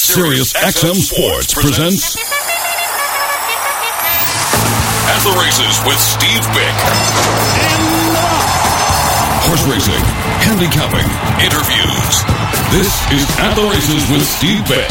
Sirius XM Sports presents At the Races with Steve Bick. Horse racing, handicapping, interviews. This is At the Races with Steve Bick.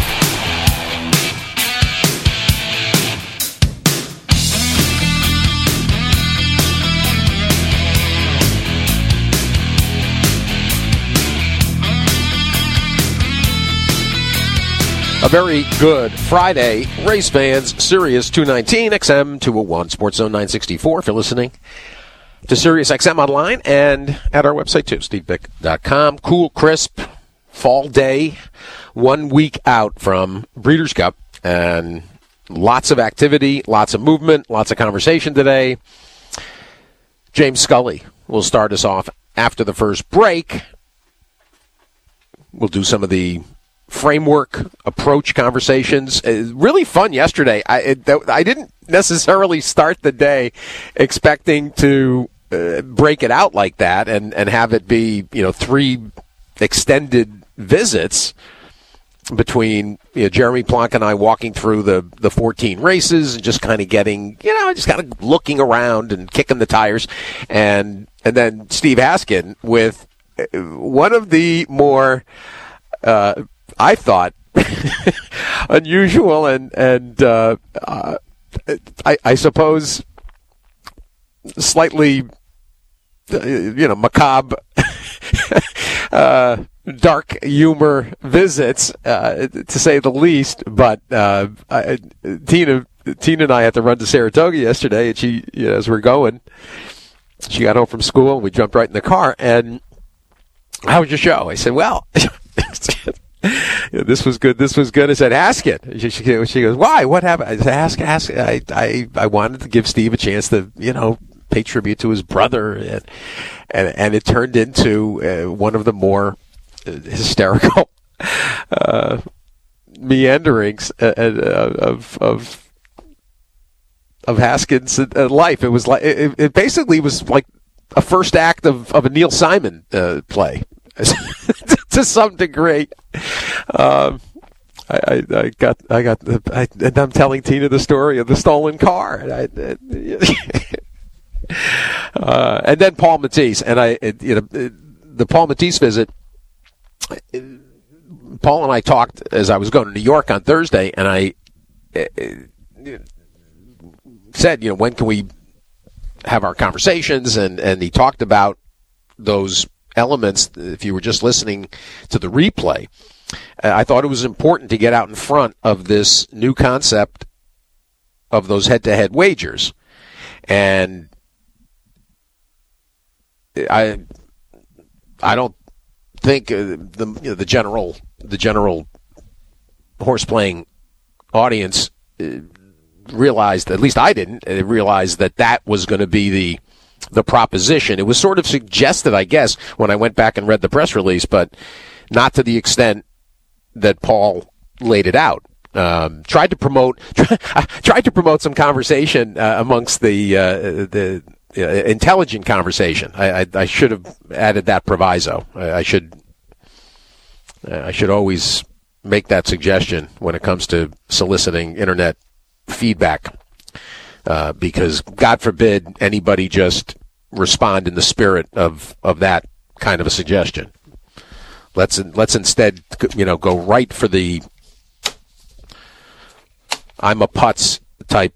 A very good Friday, race fans. Sirius 219, XM 201, Sports Zone 964. If you're listening to Sirius XM online and at our website too, stevebick.com. Cool, crisp, fall day, 1 week out from Breeders' Cup, and lots of activity, lots of movement, lots of conversation today. James Scully will start us off after the first break. We'll do some of the framework approach conversations. Really fun yesterday. I didn't necessarily start the day expecting to break it out like that and have it be, three extended visits between Jeremy Plonk and I walking through the 14 races and just kind of getting, just kind of looking around and kicking the tires. And then Steve Haskin with one of the more I thought unusual and I suppose slightly macabre dark humor visits to say the least. But Tina and I had to run to Saratoga yesterday, and she, as we're going, she got home from school and we jumped right in the car. And how was your show? I said, well. This was good. I said, ask it. She goes, why? What happened? I said, ask. I wanted to give Steve a chance to, pay tribute to his brother, and it turned into one of the more hysterical meanderings of Haskins' life. It was like it basically was like a first act of a Neil Simon play. To some degree, and I'm telling Tina the story of the stolen car, and then Paul Matisse, and the Paul Matisse visit. Paul and I talked as I was going to New York on Thursday, and I said, when can we have our conversations? And he talked about those elements. If you were just listening to the replay, I thought it was important to get out in front of this new concept of those head-to-head wagers. And I don't think the general horse playing audience realized, at least I didn't realize, that was going to be the proposition. It was sort of suggested, I guess, when I went back and read the press release, but not to the extent that Paul laid it out. Tried to promote some conversation amongst the intelligent conversation. I should have added that proviso. I should always make that suggestion when it comes to soliciting internet feedback. Because God forbid anybody just respond in the spirit of that kind of a suggestion. Let's instead, go right for the I'm a putz type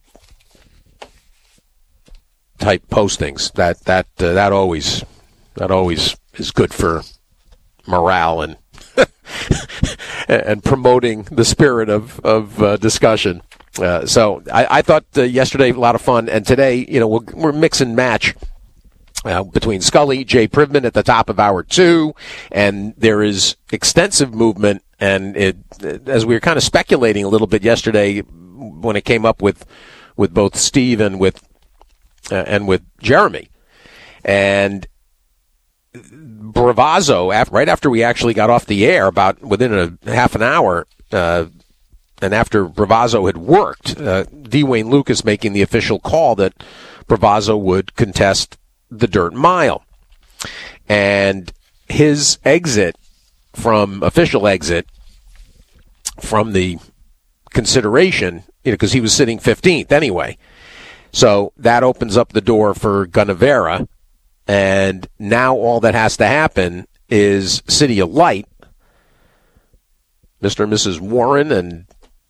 postings. That always is good for morale and and promoting the spirit of discussion. So I thought yesterday a lot of fun, and today, we're mix and match between Scully, Jay Privman at the top of hour 2, and there is extensive movement. And as we were kind of speculating a little bit yesterday, when it came up with both Steve and with Jeremy, and Bravazzo, right after we actually got off the air, about within a half an hour. And after Bravazzo had worked, D. Wayne Lucas making the official call that Bravazzo would contest the Dirt Mile. And his exit from official exit from the consideration, because he was sitting 15th anyway. So that opens up the door for Gunnevera, and now all that has to happen is City of Light, Mr. and Mrs. Warren and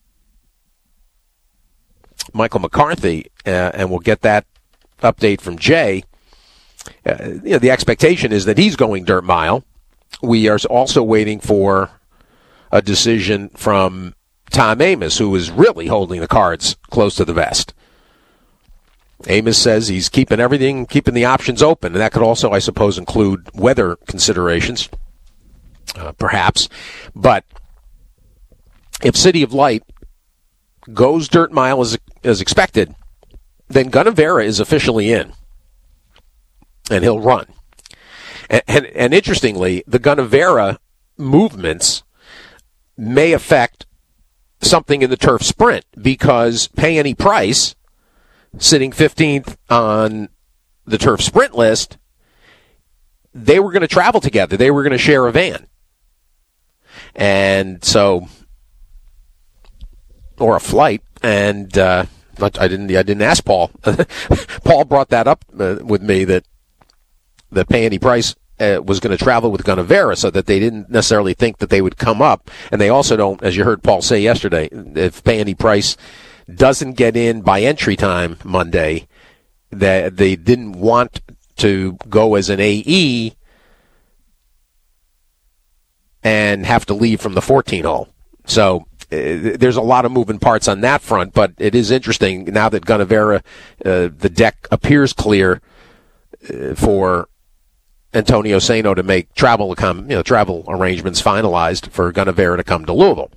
Michael McCarthy, and we'll get that update from Jay. The expectation is that he's going dirt mile. We are also waiting for a decision from Tom Amoss, who is really holding the cards close to the vest. Amoss says he's keeping the options open, and that could also, I suppose, include weather considerations, perhaps. But if City of Light goes dirt mile as expected, then Gunnevera is officially in, and he'll run. And interestingly, the Gunnevera movements may affect something in the turf sprint, because Pay Any Price, sitting 15th on the turf sprint list, they were going to travel together. They were going to share a van. And so, or a flight. And I didn't ask Paul. Paul brought that up with me, that Pay Any Price was going to travel with Gunnevera, so that they didn't necessarily think that they would come up. And they also don't, as you heard Paul say yesterday, if Pay Any Price doesn't get in by entry time Monday, that they didn't want to go as an AE and have to leave from the 14 hole. So there's a lot of moving parts on that front, but it is interesting now that Gunnevera, the deck appears clear for Antonio Saino to make travel arrangements finalized for Gunnevera to come to Louisville.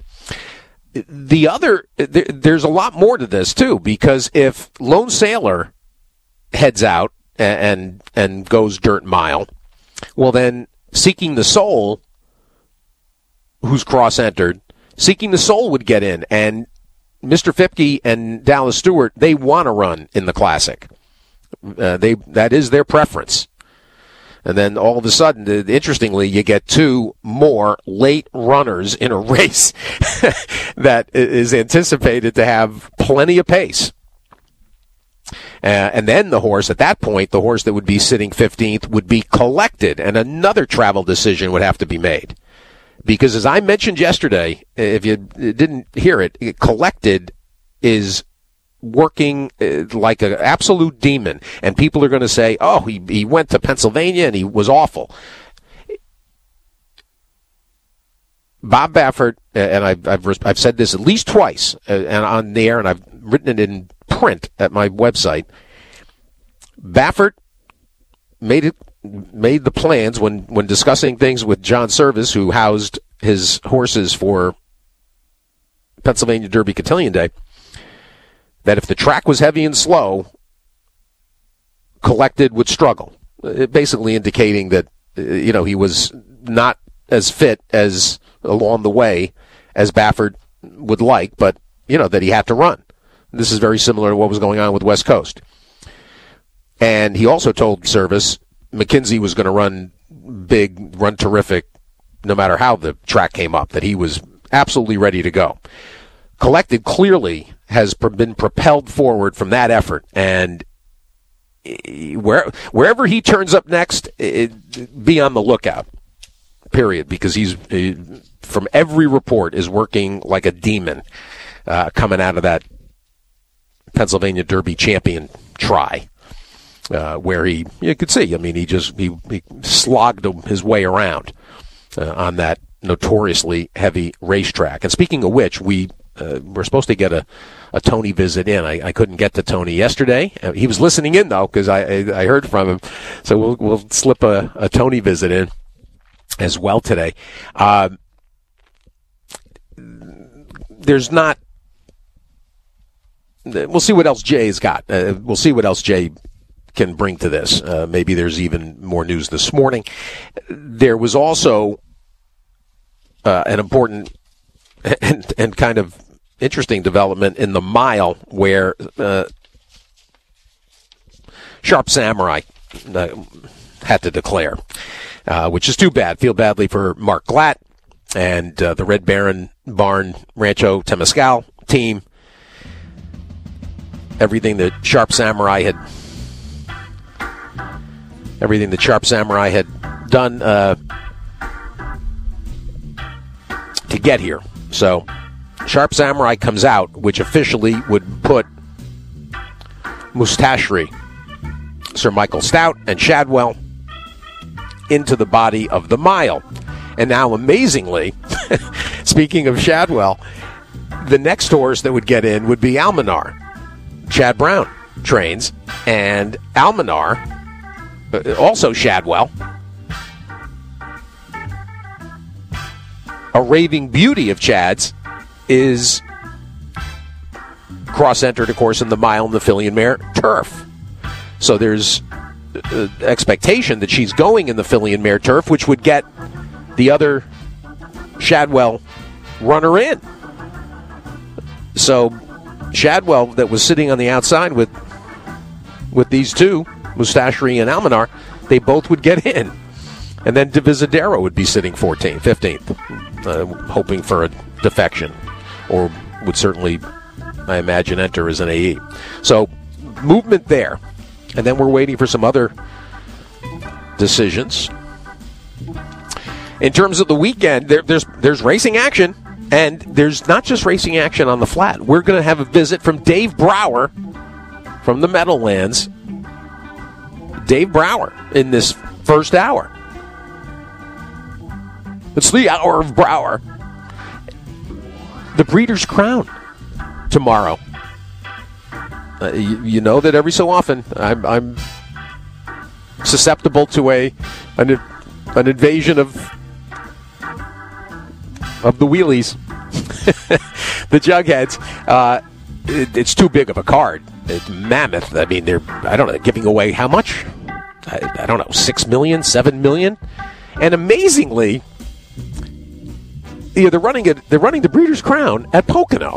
There's a lot more to this too, because if Lone Sailor heads out and goes dirt mile, well then Seeking the Soul, who's cross-entered, Seeking the Soul would get in, and Mr. Fipke and Dallas Stewart, they want to run in the Classic. That is their preference. And then all of a sudden, interestingly, you get two more late runners in a race that is anticipated to have plenty of pace. And then the horse, at that point, the horse that would be sitting 15th would be Collected, and another travel decision would have to be made. Because as I mentioned yesterday, if you didn't hear it, Collected is working like an absolute demon, and people are going to say, oh, he went to Pennsylvania and he was awful. Bob Baffert, and I've said this at least twice and on the air, and I've written it in print at my website. Baffert made the plans when discussing things with John Service, who housed his horses for Pennsylvania Derby Cotillion Day, that if the track was heavy and slow, Collected would struggle, basically indicating that he was not as fit as along the way as Baffert would like, but that he had to run. This is very similar to what was going on with West Coast. And he also told Service McKinsey was going to run big, run terrific, no matter how the track came up, that he was absolutely ready to go. Collected clearly has been propelled forward from that effort, and wherever he turns up next, be on the lookout, period, because he's, from every report, is working like a demon coming out of that Pennsylvania Derby champion try, where you could see, he slogged his way around on that notoriously heavy racetrack. And speaking of which, we're supposed to get a Tony visit in. I couldn't get to Tony yesterday. He was listening in, though, because I heard from him. So we'll slip a Tony visit in as well today. There's not... We'll see what else Jay's got. We'll see what else Jay can bring to this. Maybe there's even more news this morning. There was also an important and kind of interesting development in the mile where Sharp Samurai had to declare, which is too bad. Feel badly for Mark Glatt and the Red Baron barn Rancho Temescal team. Everything that Sharp Samurai had done to get here. So Sharp Samurai comes out, which officially would put Mustashri, Sir Michael Stout, and Shadwell into the body of the mile. And now, amazingly, speaking of Shadwell, the next horse that would get in would be Almanar. Chad Brown trains, and Almanar, also Shadwell, a raving beauty of Chad's, is cross-entered, of course, in the mile and the filly and mare turf. So there's expectation that she's going in the filly and mare turf, which would get the other Shadwell runner in. So Shadwell, that was sitting on the outside with these two, Mustashri and Almanar, they both would get in. And then Divisadero would be sitting 14th, 15th, hoping for a defection, or would certainly, I imagine, enter as an AE. So movement there. And then we're waiting for some other decisions. In terms of the weekend, there's racing action, and there's not just racing action on the flat. We're going to have a visit from Dave Brower from the Meadowlands. Dave Brower in this first hour. It's the hour of Brower. The Breeders' Crown tomorrow. You know that every so often I'm susceptible to an invasion of the wheelies, the jugheads. It's too big of a card. It's mammoth. I mean, they're giving away how much? I don't know, 6 million, 7 million, and amazingly, they're running the Breeders' Crown at Pocono,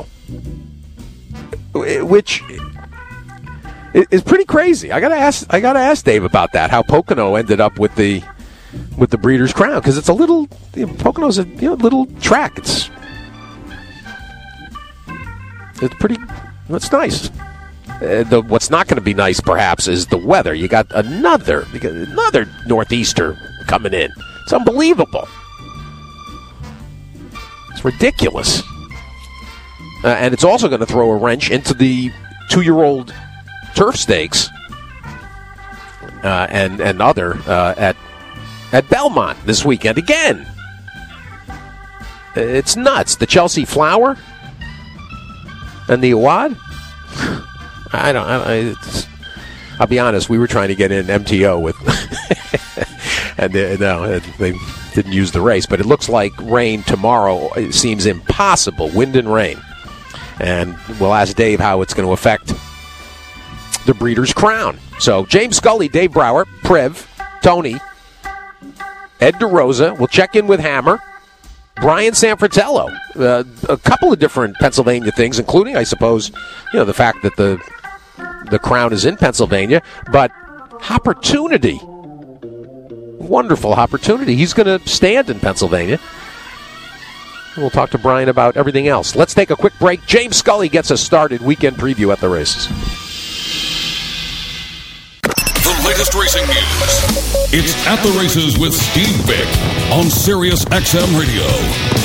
which is pretty crazy. I gotta ask Dave about that. How Pocono ended up with the Breeders' Crown, because it's a little, Pocono's a little track. It's pretty. It's nice. What's not going to be nice, perhaps, is the weather. You got another northeaster coming in. It's unbelievable. It's ridiculous. And it's also going to throw a wrench into the 2-year-old turf stakes and other at Belmont this weekend again. It's nuts. The Chelsea Flower and the Awad. I'll be honest. We were trying to get in MTO with, and they didn't use the race. But it looks like rain tomorrow. It seems impossible. Wind and rain. And we'll ask Dave how it's going to affect the Breeders' Crown. So James Scully, Dave Brower, Priv, Tony, Ed DeRosa. We'll check in with Hammer. Brian Sanfratello. A couple of different Pennsylvania things, including, I suppose, the fact that the Crown is in Pennsylvania, but opportunity. Wonderful opportunity. He's going to stand in Pennsylvania. We'll talk to Brian about everything else. Let's take a quick break. James Scully gets us started. Weekend preview at the races. The latest racing news. It's At the Races with Steve Vick on Sirius XM Radio.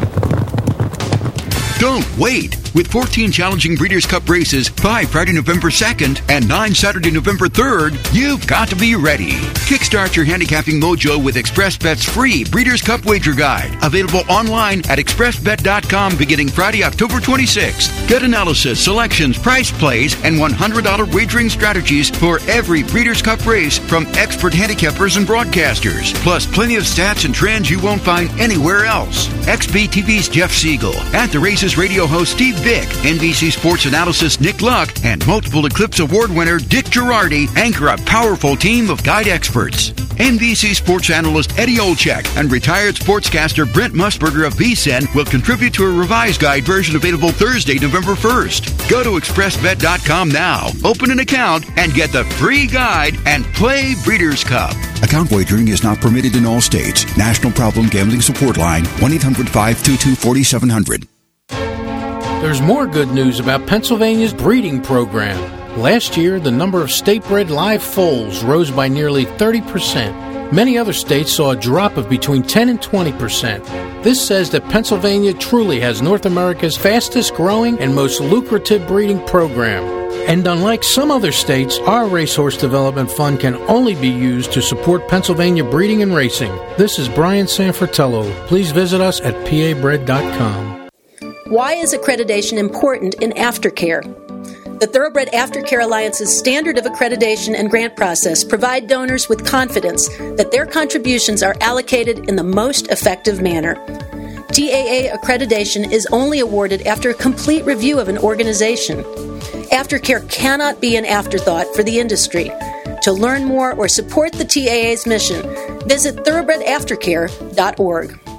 Don't wait. With 14 challenging Breeders' Cup races, 5 Friday, November 2nd, and 9 Saturday, November 3rd, you've got to be ready. Kickstart your handicapping mojo with ExpressBet's free Breeders' Cup wager guide, available online at expressbet.com beginning Friday, October 26th. Get analysis, selections, price plays, and $100 wagering strategies for every Breeders' Cup race from expert handicappers and broadcasters, plus plenty of stats and trends you won't find anywhere else. XBTV's Jeff Siegel, At the Races radio host Steve Vick, NBC Sports Analysis Nick Luck, and multiple Eclipse Award winner Dick Girardi anchor a powerful team of guide experts. NBC sports analyst Eddie Olczyk and retired sportscaster Brent Musburger of VSiN will contribute to a revised guide version available Thursday, November 1st. Go to expressbet.com now, open an account, and get the free guide and play Breeders' Cup. Account wagering is not permitted in all states. National Problem Gambling Support Line, 1-800-522-4700. There's more good news about Pennsylvania's breeding program. Last year, the number of state-bred live foals rose by nearly 30%. Many other states saw a drop of between 10 and 20%. This says that Pennsylvania truly has North America's fastest-growing and most lucrative breeding program. And unlike some other states, our Racehorse Development Fund can only be used to support Pennsylvania breeding and racing. This is Brian Sanfratello. Please visit us at pabred.com. Why is accreditation important in aftercare? The Thoroughbred Aftercare Alliance's standard of accreditation and grant process provide donors with confidence that their contributions are allocated in the most effective manner. TAA accreditation is only awarded after a complete review of an organization. Aftercare cannot be an afterthought for the industry. To learn more or support the TAA's mission, visit thoroughbredaftercare.org.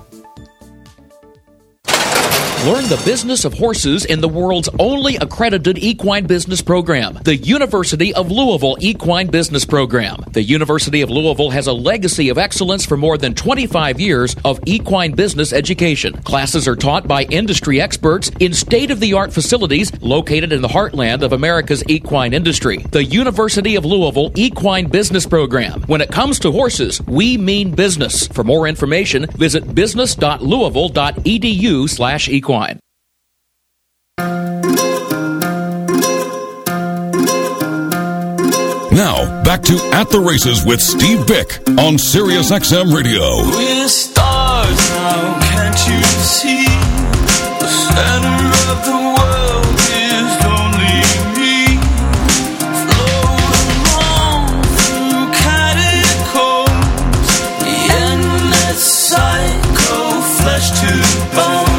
Learn the business of horses in the world's only accredited equine business program, the University of Louisville Equine Business Program. The University of Louisville has a legacy of excellence for more than 25 years of equine business education. Classes are taught by industry experts in state-of-the-art facilities located in the heartland of America's equine industry. The University of Louisville Equine Business Program. When it comes to horses, we mean business. For more information, visit business.louisville.edu/equine. Now, back to At the Races with Steve Bick on Sirius XM Radio. We're stars now, can't you see? The center of the world is only me. Float along through catacombs, the endless cycle, flesh to bone.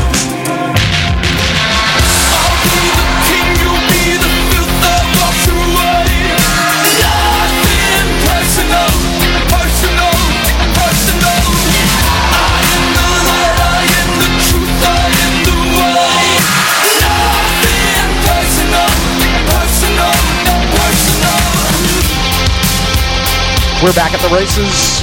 We're back at the races.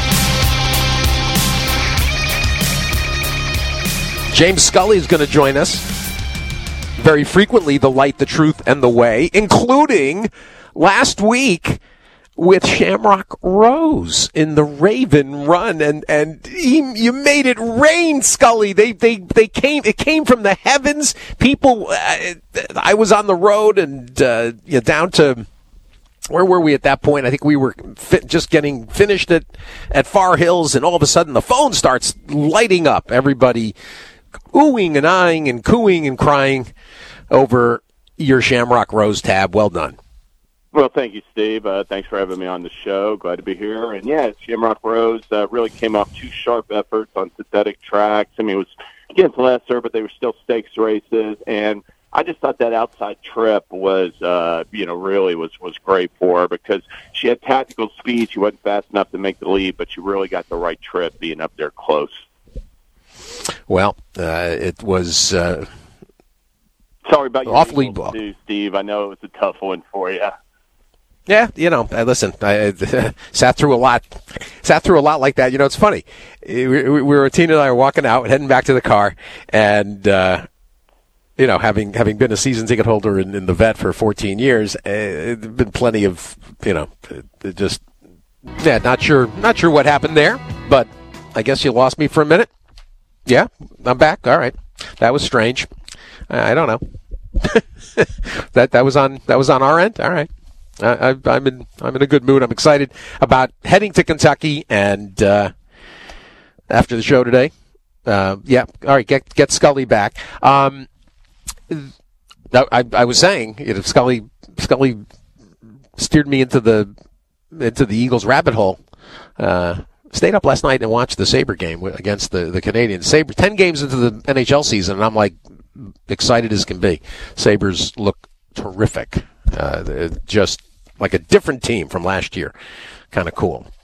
James Scully is going to join us very frequently, the light, the truth, and the way, including last week with Shamrock Rose in the Raven Run, and you made it rain, Scully. They came. It came from the heavens. People. I was on the road and down to. Where were we at that point? I think we were just getting finished at Far Hills, and all of a sudden the phone starts lighting up. Everybody oohing and eyeing and cooing and crying over your Shamrock Rose tab. Well done. Well, thank you, Steve. Thanks for having me on the show. Glad to be here. And, yeah, Shamrock Rose really came off two sharp efforts on synthetic tracks. I mean, it was against Lesser, but they were still stakes races, and I just thought that outside trip was, really was great for her because she had tactical speed. She wasn't fast enough to make the lead, but she really got the right trip being up there close. Well, it was sorry about your awfully too, Steve. I know it was a tough one for you. Yeah, listen, I sat through a lot like that. It's funny. Tina and I were walking out, heading back to the car, and having been a season ticket holder in the vet for 14 years, there's been plenty of, not sure what happened there, but I guess you lost me for a minute. Yeah, I'm back. All right. That was strange. I don't know. that was on our end. All right. I'm in a good mood. I'm excited about heading to Kentucky and after the show today. All right, get Scully back. I was saying, Scully steered me into the Eagles rabbit hole. Stayed up last night and watched the Sabre game against the Canadians. Sabre 10 games into the NHL season, and I'm like excited as can be. Sabres look terrific. Just like a different team from last year. Kind of cool.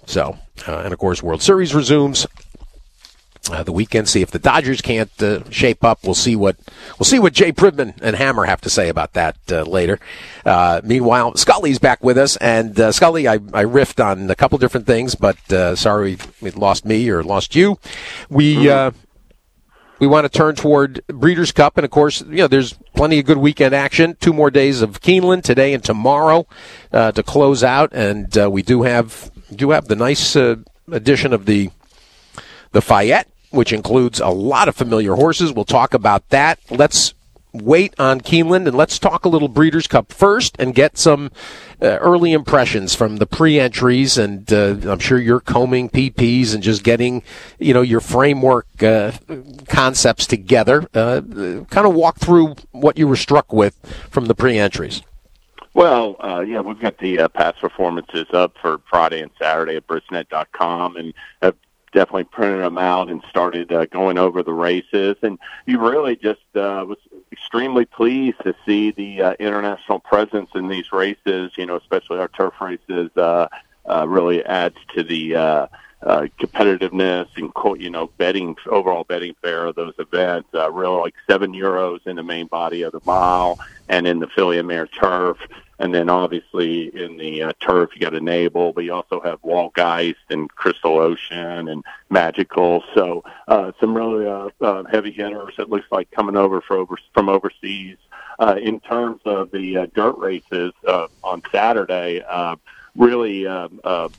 So, and of course, World Series resumes the weekend. See if the Dodgers can't shape up. We'll see what Jay Privman and Hammer have to say about that later. Meanwhile, Scully's back with us, and Scully, I riffed on a couple different things, but sorry we lost me or lost you. We want to turn toward Breeders' Cup, and of course, there's plenty of good weekend action. 2 more days of Keeneland today and tomorrow to close out, and we do have the nice addition of the Fayette, which includes a lot of familiar horses. We'll talk about that. Let's wait on Keeneland, and let's talk a little Breeders' Cup first and get some early impressions from the pre-entries. And I'm sure you're combing PPs and just getting, your framework concepts together. Kind of walk through what you were struck with from the pre-entries. Well, we've got the past performances up for Friday and Saturday at Brisnet.com, and have definitely printed them out and started going over the races. And you really just was extremely pleased to see the international presence in these races, especially our turf races, really adds to the competitiveness and, overall betting fare of those events. Really like €7 in the main body of the mile and in the filly and mare turf. And then obviously in the turf, you got Enable, but you also have Walgeist and Crystal Ocean and Magical. So some really heavy hitters, it looks like, coming over from overseas. In terms of the dirt races on Saturday, really a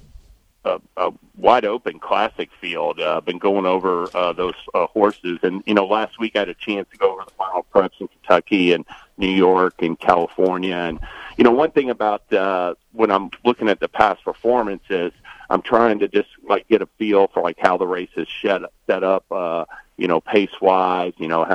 wide open classic field. Been going over those horses. And, last week I had a chance to go over the final preps in Kentucky and New York and California. And, one thing about when I'm looking at the past performances, I'm trying to just get a feel for how the race is set up, pace wise,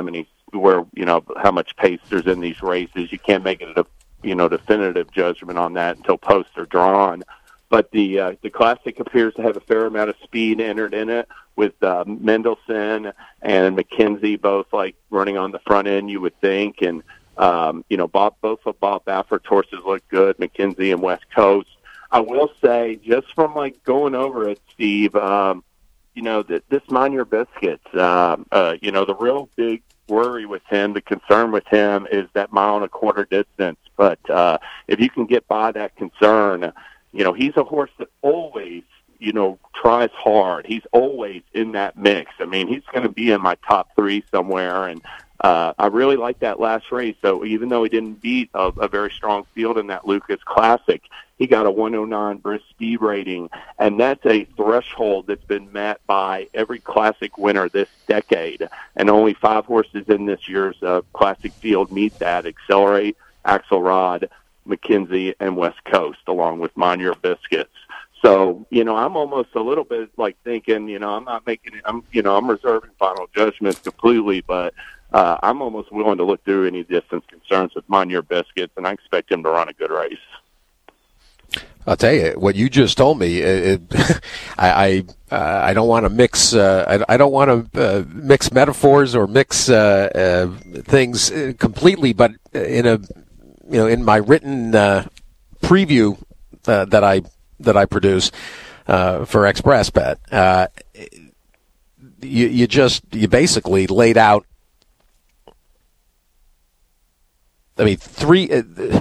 how much pace there's in these races. You can't make it a definitive judgment on that until posts are drawn. But the Classic appears to have a fair amount of speed entered in it, with Mendelssohn and McKenzie both running on the front end, you would think. And both of Bob Baffert's horses look good, McKenzie and West Coast. I will say, just from going over it, Steve, that this Mind Your Biscuits, the real big worry with him, the concern with him is that 1.25 mile distance. But if you can get by that concern, he's a horse that always, tries hard. He's always in that mix. I mean, he's going to be in my top 3 somewhere. And I really like that last race. So even though he didn't beat a very strong field in that Lucas Classic, he got a 109 brisk speed rating. And that's a threshold that's been met by every Classic winner this decade. And only 5 horses in this year's Classic field meet that: Accelerate, Axelrod, McKenzie, and West Coast, along with Mind Your Biscuits. So, I'm almost a little bit thinking, I'm not making it, I'm reserving final judgments completely, but I'm almost willing to look through any distance concerns with Mind Your Biscuits, and I expect him to run a good race. I'll tell you what you just told me. I don't want to mix. I don't want to mix metaphors or mix things completely. But in my written preview that I produce for Express Bet, you basically laid out. I mean, 3.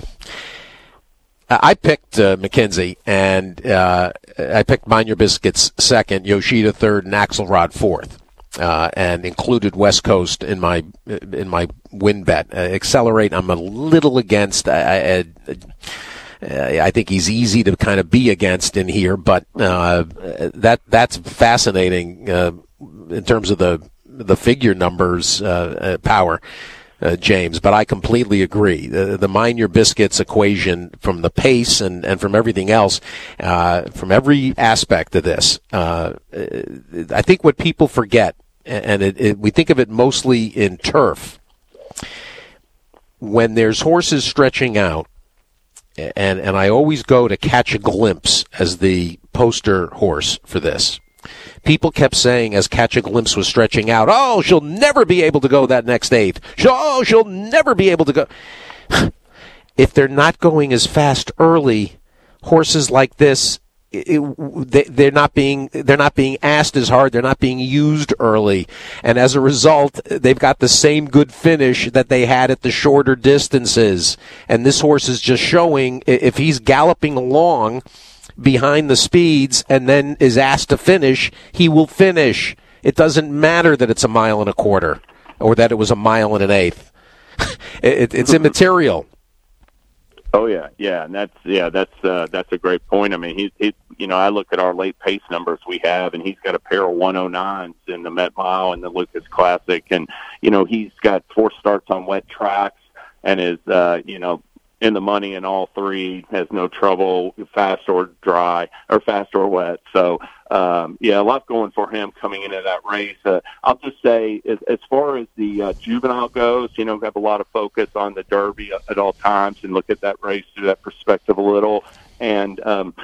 I picked McKenzie, and I picked Mind Your Biscuits second, Yoshida third, and Axelrod fourth, and included West Coast in my win bet. Accelerate, I'm a little against. I think he's easy to kind of be against in here, but that's fascinating in terms of the figure numbers power. James, but I completely agree. The Mind Your Biscuits equation, from the pace and from everything else, from every aspect of this, I think what people forget, and we think of it mostly in turf, when there's horses stretching out, and I always go to Catch a Glimpse as the poster horse for this. People kept saying, as Catch a Glimpse was stretching out, "Oh, she'll never be able to go that next 8th. She'll never be able to go." If they're not going as fast early, horses like this, they're not being asked as hard. They're not being used early, and as a result, they've got the same good finish that they had at the shorter distances. And this horse is just showing if he's galloping along behind the speeds and then is asked to finish, he will finish. It doesn't matter that it's 1.25 miles or that it was 1 1/8 miles. It's immaterial. Oh yeah, and that's a great point. I mean, he I look at our late pace numbers we have, and he's got a pair of 109s in the Met Mile and the Lucas Classic, and he's got 4 starts on wet tracks and is in the money in all 3, has no trouble, fast or dry, or fast or wet. So, a lot going for him coming into that race. I'll just say, as far as the juvenile goes, we have a lot of focus on the Derby at all times and look at that race through that perspective a little. And,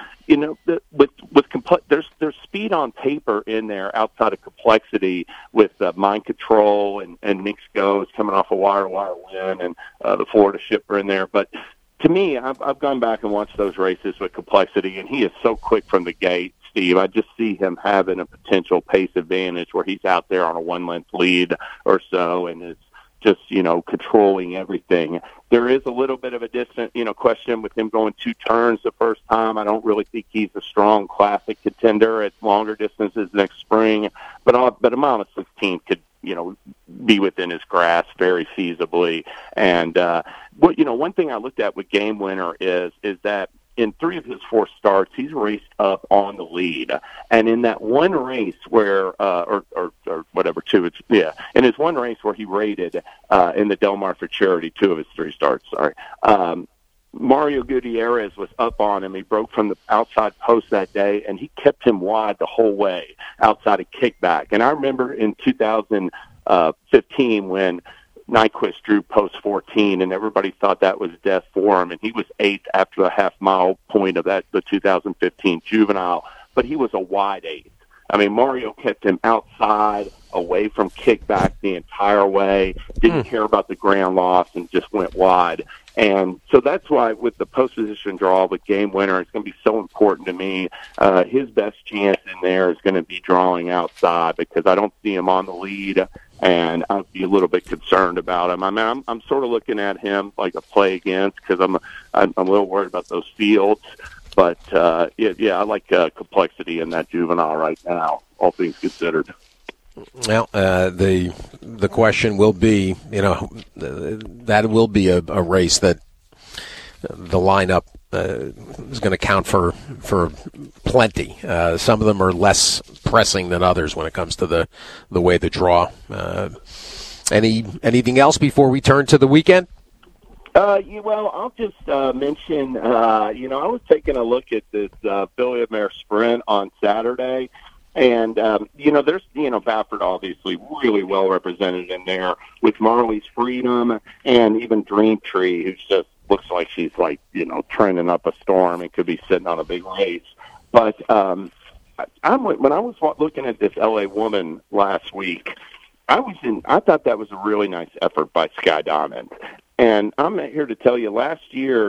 there's speed on paper in there outside of complexity with Mind Control and Nick's Goes coming off a wire win and the Florida Shipper in there. But to me, I've gone back and watched those races with complexity, and he is so quick from the gate, Steve. I just see him having a potential pace advantage where he's out there on a 1-length lead or so, and it's just, controlling everything. There is a little bit of a distant, question with him going 2 turns the first time. I don't really think he's a strong classic contender at longer distances next spring, but a mile and 16 could, be within his grasp very feasibly. And, one thing I looked at with Game Winner is that in 3 of his 4 starts, he's raced up on the lead. And in that one race where, or whatever, 2, in his one race where he rated in the Del Mar for Charity, 2 of his 3 starts, Mario Gutierrez was up on him. He broke from the outside post that day, and he kept him wide the whole way outside of kickback. And I remember in 2015 when Nyquist drew post 14, and everybody thought that was death for him, and he was 8th after a half-mile point of the 2015 juvenile, but he was a wide 8th. I mean, Mario kept him outside, away from kickback the entire way, didn't care about the ground loss, and just went wide. And so that's why with the post-position draw with Game Winner, it's going to be so important to me. His best chance in there is going to be drawing outside because I don't see him on the lead, and I'd be a little bit concerned about him. I mean, I'm sort of looking at him like a play against because I'm a little worried about those fields. But, I like complexity in that juvenile right now, all things considered. Well, the question will be, that will be a race that the lineup is going to count for plenty. Some of them are less pressing than others when it comes to the way the draw. Anything else before we turn to the weekend? Well, I'll just mention, I was taking a look at this Philly Mare Sprint on Saturday, and, there's, Baffert obviously really well represented in there with Marley's Freedom and even Dream Tree, who just looks like she's like, trending up a storm and could be sitting on a big race. But when I was looking at this LA Woman last week, I thought that was a really nice effort by Sky Diamond. And I'm here to tell you, last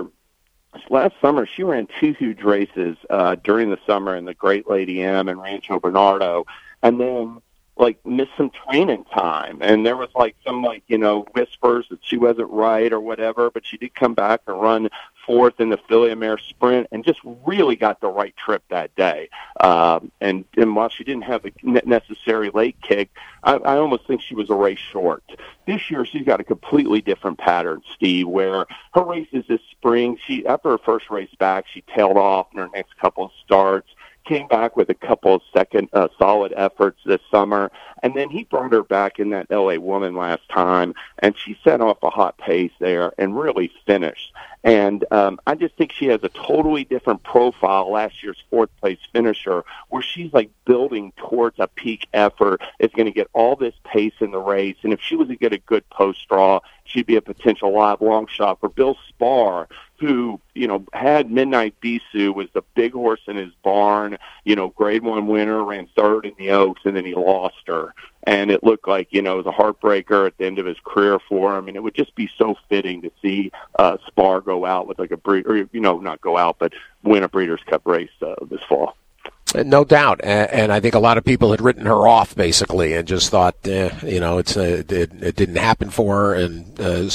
summer, she ran 2 huge races during the summer in the Great Lady M and Rancho Bernardo, and then, missed some training time. And there was, some, whispers that she wasn't right or whatever, but she did come back and run 4th in the Philly Mare Sprint and just really got the right trip that day. And while she didn't have the necessary late kick, I almost think she was a race short. This year, she's got a completely different pattern, Steve, where her races this spring, after her first race back, she tailed off in her next couple of starts, came back with a couple of second solid efforts this summer, and then he brought her back in that LA Woman last time, and she set off a hot pace there and really finished. And I just think she has a totally different profile, last year's 4th-place finisher, where she's building towards a peak effort, is going to get all this pace in the race, and if she was to get a good post-draw, she'd be a potential live long shot for Bill Spar who, had Midnight Bisou, was the big horse in his barn, grade 1 winner, ran third in the Oaks, and then he lost her. And it looked like, it was a heartbreaker at the end of his career for him. And it would just be so fitting to see Spar go out with like a breeder, not go out, but win a Breeders' Cup race this fall. No doubt, and I think a lot of people had written her off basically, and just thought, it didn't happen for her, and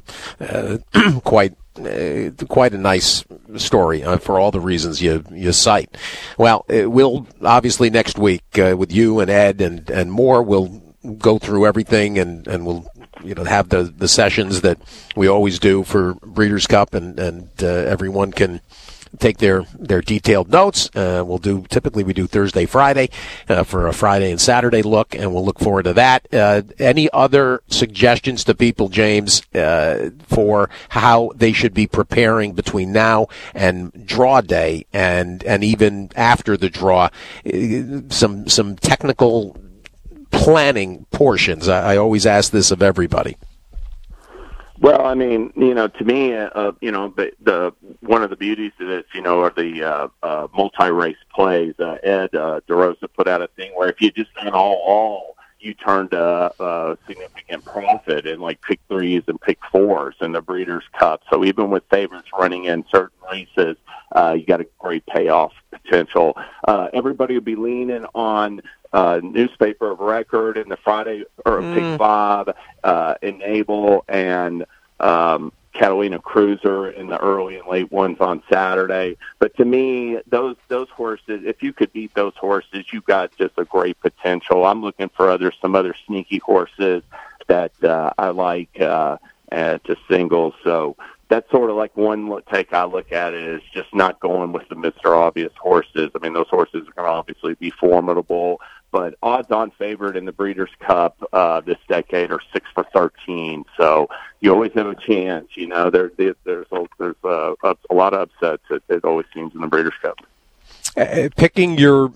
quite a nice story for all the reasons you cite. Well, we'll obviously next week with you and Ed and more, we'll go through everything, and we'll have the sessions that we always do for Breeders' Cup, and everyone can take their detailed notes. Typically we do Thursday, Friday for a Friday and Saturday look, and we'll look forward to that. Any other suggestions to people, James, for how they should be preparing between now and draw day, and even after the draw, some technical planning portions? I always ask this of everybody. Well, I mean, to me, the one of the beauties of this, are the multi-race plays. Ed DeRosa put out a thing where if you just got all, you turned a significant profit in like pick 3s and pick 4s in the Breeders' Cup. So even with favorites running in certain races, you got a great payoff potential. Everybody will be leaning on newspaper of record in the Friday or pick 5, Enable and Catalina Cruiser in the early and late ones on Saturday. But to me, those horses, if you could beat those horses, you've got just a great potential. I'm looking for some other sneaky horses that I like to singles. So that's sort of like one take I look at it is just not going with the Mr. Obvious horses. I mean, those horses are going to obviously be formidable, but odds-on favorite in the Breeders' Cup this decade are 6 for 13. So you always have a chance. There's a lot of upsets. It always seems in the Breeders' Cup. Picking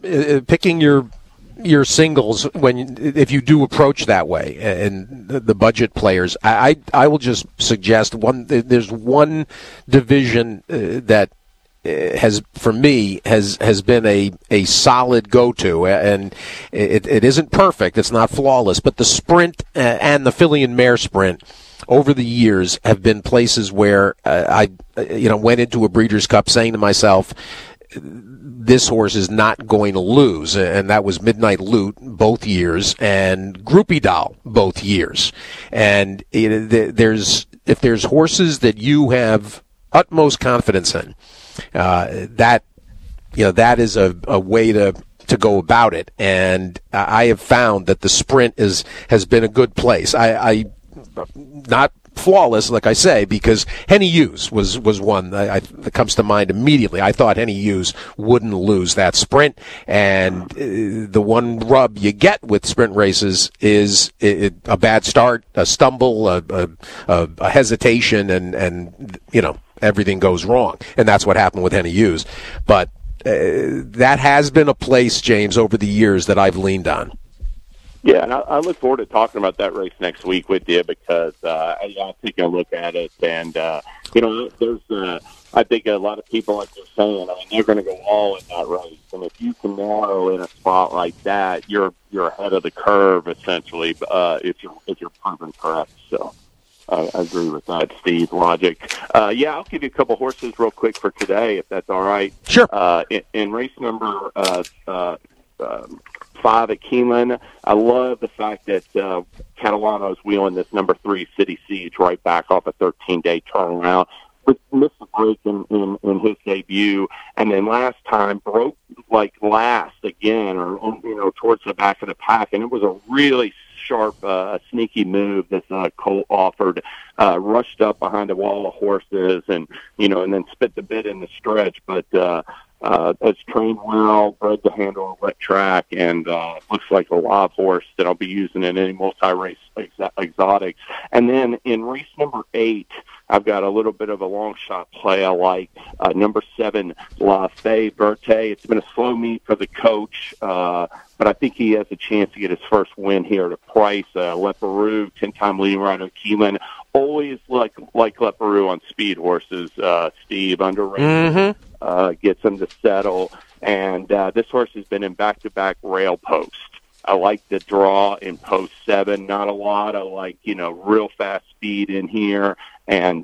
your singles if you do approach that way, and the budget players, I will just suggest there's one division that has been a solid go-to, and it isn't perfect, it's not flawless, but the sprint and the filly and mare sprint over the years have been places where I went into a Breeders' Cup saying to myself, this horse is not going to lose, and that was Midnight Loot both years and Groupie Doll both years. And if there's horses that you have utmost confidence in, that is a way to go about it. And I have found that the sprint has been a good place. I not flawless, like I say, because Henny Hughes was one that comes to mind immediately. I thought Henny Hughes wouldn't lose that sprint, and the one rub you get with sprint races is a bad start, a stumble, a hesitation, and everything goes wrong, and that's what happened with Henny Hughes. But that has been a place, James, over the years that I've leaned on. Yeah, and I look forward to talking about that race next week with you because I'm taking a look at it, and there's I think a lot of people, like you're saying, they're going to go all in that race, and if you can narrow in a spot like that, you're ahead of the curve essentially. If you're proven correct, so I agree with that, Steve. Logic. I'll give you a couple horses real quick for today, if that's all right. Sure. In race number 5 at Keeneland, I love the fact that Catalano is wheeling this number 3 City Siege right back off a 13-day turnaround. Missed a break in his debut, and then last time broke like last again, or towards the back of the pack, and it was a really sharp, sneaky move that Colt offered. Rushed up behind a wall of horses, and then spit the bit in the stretch, but. It's trained well, bred to handle a wet track, and looks like a live horse that I'll be using in any multi-race exotics. And then in race number 8, I've got a little bit of a long shot play I like. Number 7, La Fe Verte. It's been a slow meet for the coach, but I think he has a chance to get his first win here at a price. Leparoux, 10-time leading rider, Keelan. Always like Leparoux on speed horses, Steve, underrated. Gets him to settle. And this horse has been in back-to-back rail posts. I like the draw in post 7. Not a lot. I like, real fast speed in here. And,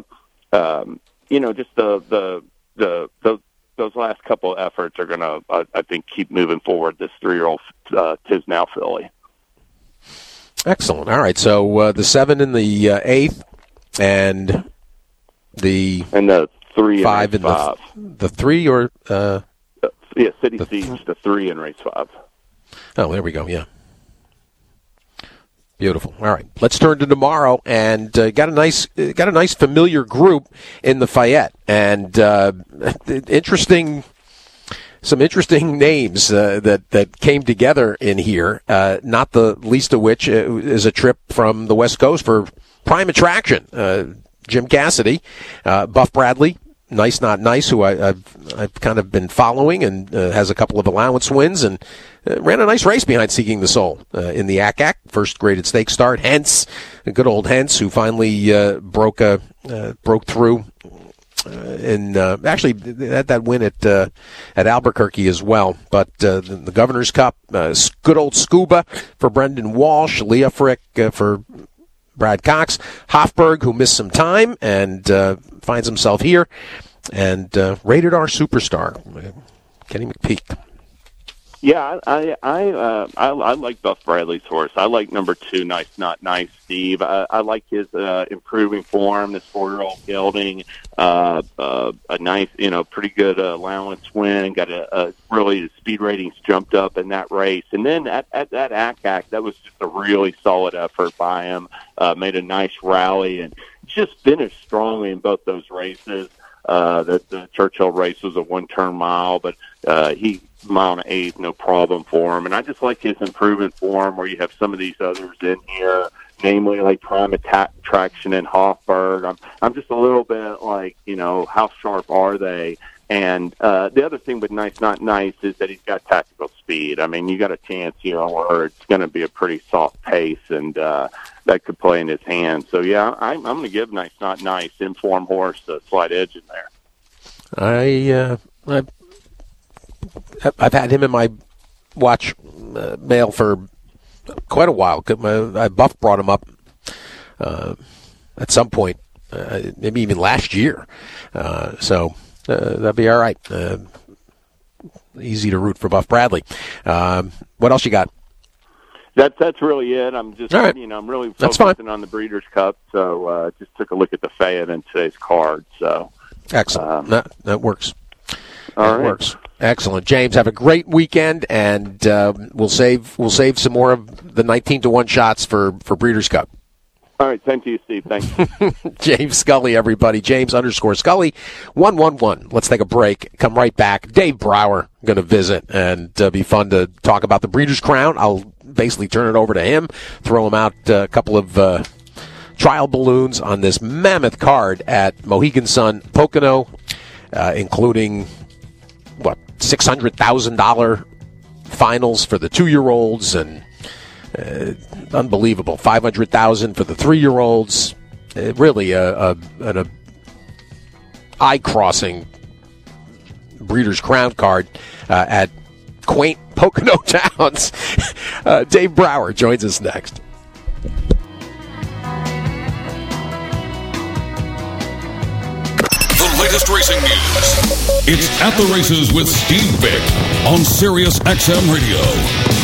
just those last couple of efforts are going to, I think, keep moving forward, this 3-year-old Tisnow filly. Excellent. All right, so the 7 in the 8th and the 3 5 in race 5. The 3 or City Siege, the 3 in race 5. Oh, there we go. Yeah, beautiful. All right, let's turn to tomorrow, and got a nice familiar group in the Fayette, and some interesting names that came together in here. Not the least of which is a trip from the West Coast for prime attraction. Jim Cassidy, Buff Bradley. Nice Not Nice, who I've kind of been following, and has a couple of allowance wins, and ran a nice race behind Seeking the Soul in the ACAC, first graded stake start. Hence, good old Hence, who finally broke through actually that win at Albuquerque as well. But the Governor's Cup, good old Scuba for Brendan Walsh, Leah Frick for Brad Cox, Hofberg, who missed some time and finds himself here, and Rated R Superstar, Kenny McPeak. Yeah, I like Buff Bradley's horse. I like number 2, Nice Not Nice, Steve. I like his improving form, this 4-year-old gelding, a nice, pretty good allowance win, got really the speed ratings jumped up in that race. And then at that ACAC, that was just a really solid effort by him, made a nice rally, and just finished strongly in both those races. The Churchill race was a 1-turn mile, but he mile and 8, no problem for him. And I just like his improvement form, where you have some of these others in here, namely like Prime Attraction and Hofberg. I'm just a little bit like, how sharp are they? And the other thing with Nice Not Nice is that he's got tactical speed. I mean, you got a chance here where it's going to be a pretty soft pace, and that could play in his hands. So, yeah, I'm going to give Nice Not Nice, informed horse, a slight edge in there. I've had him in my watch mail for quite a while. Buff brought him up at some point, maybe even last year. So that'd be all right. Easy to root for Buff Bradley. What else you got? That's really it. I'm just, right. I'm really focusing on the Breeders' Cup. So just took a look at the Fayette in today's card. So excellent. That works. All right. Works. Excellent, James. Have a great weekend, and we'll save some more of the 19-1 shots for Breeders' Cup. All right, same to you, Steve. Thanks. James Scully, everybody. James_Scully 111. Let's take a break. Come right back. Dave Brower going to visit, and be fun to talk about the Breeders' Crown. I'll basically turn it over to him, throw him out a couple of trial balloons on this mammoth card at Mohegan Sun Pocono, including $600,000 finals for the 2-year-olds, and unbelievable $500,000 for the 3-year-olds. Really an eye-crossing Breeders' Crown card at quaint Pocono Towns. Dave Brower joins us next. The latest racing news. It's At the Races with Steve Vick on Sirius XM Radio.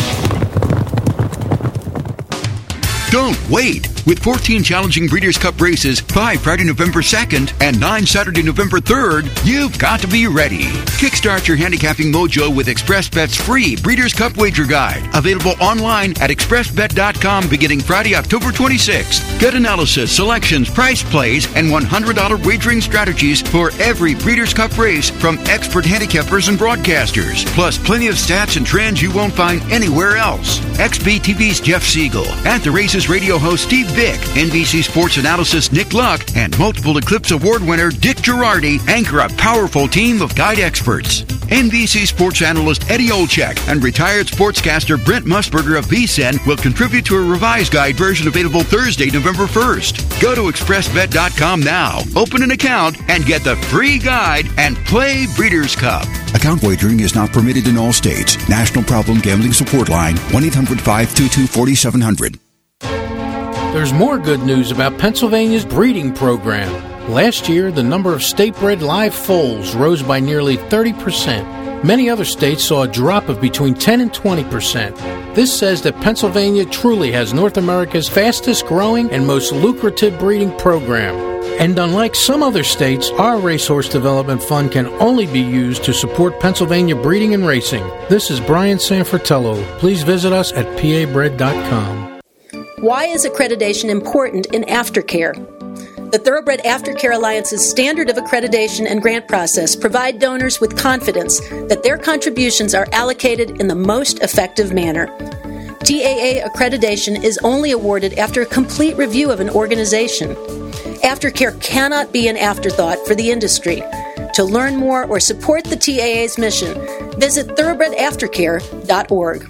Don't wait. With 14 challenging Breeders' Cup races, 5 Friday, November 2nd, and 9 Saturday, November 3rd, you've got to be ready. Kickstart your handicapping mojo with ExpressBet's free Breeders' Cup wager guide. Available online at expressbet.com beginning Friday, October 26th. Get analysis, selections, price plays, and $100 wagering strategies for every Breeders' Cup race from expert handicappers and broadcasters. Plus, plenty of stats and trends you won't find anywhere else. XBTV's Jeff Siegel, At the Races radio host Steve Vick, NBC Sports Analysis Nick Luck, and multiple Eclipse Award winner Dick Girardi anchor a powerful team of guide experts. NBC Sports Analyst Eddie Olczyk and retired sportscaster Brent Musburger of VSiN will contribute to a revised guide version available Thursday, November 1st. Go to expressbet.com now, open an account, and get the free guide and play Breeders' Cup. Account wagering is not permitted in all states. National Problem Gambling Support Line, 1-800-522-4700. There's more good news about Pennsylvania's breeding program. Last year, the number of state-bred live foals rose by nearly 30%. Many other states saw a drop of between 10 and 20%. This says that Pennsylvania truly has North America's fastest-growing and most lucrative breeding program. And unlike some other states, our Racehorse Development Fund can only be used to support Pennsylvania breeding and racing. This is Brian Sanfratello. Please visit us at pabred.com. Why is accreditation important in aftercare? The Thoroughbred Aftercare Alliance's standard of accreditation and grant process provide donors with confidence that their contributions are allocated in the most effective manner. TAA accreditation is only awarded after a complete review of an organization. Aftercare cannot be an afterthought for the industry. To learn more or support the TAA's mission, visit thoroughbredaftercare.org.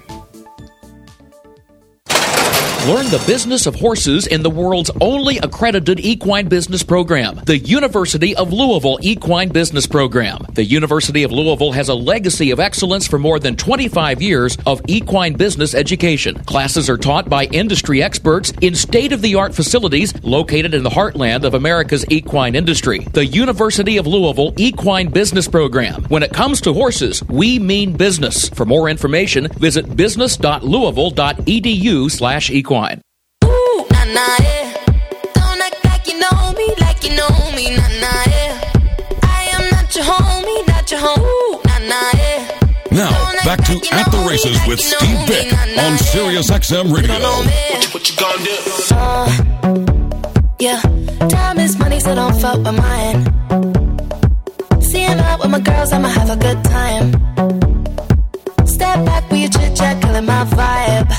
Learn the business of horses in the world's only accredited equine business program, the University of Louisville Equine Business Program. The University of Louisville has a legacy of excellence for more than 25 years of equine business education. Classes are taught by industry experts in state-of-the-art facilities located in the heartland of America's equine industry. The University of Louisville Equine Business Program. When it comes to horses, we mean business. For more information, visit business.louisville.edu/equine. Ooh, nah, nah, yeah. Don't act like you know me, nah, nah, yeah. I am not your homie, not your home. Ooh, nah, nah, yeah. Now, back to At the Races with Steve Bick on Sirius XM Radio. What you gonna do? Yeah, time is money, so don't fuck with mine. Seeing out with my girls, I'ma have a good time. Step back with your chit-chat, killing my vibe.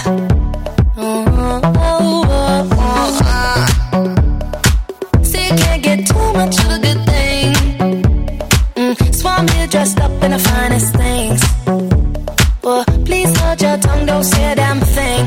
See, you can't get too much of a good thing. Swan me dressed up in the finest things. Well, please hold your tongue, don't say a damn thing.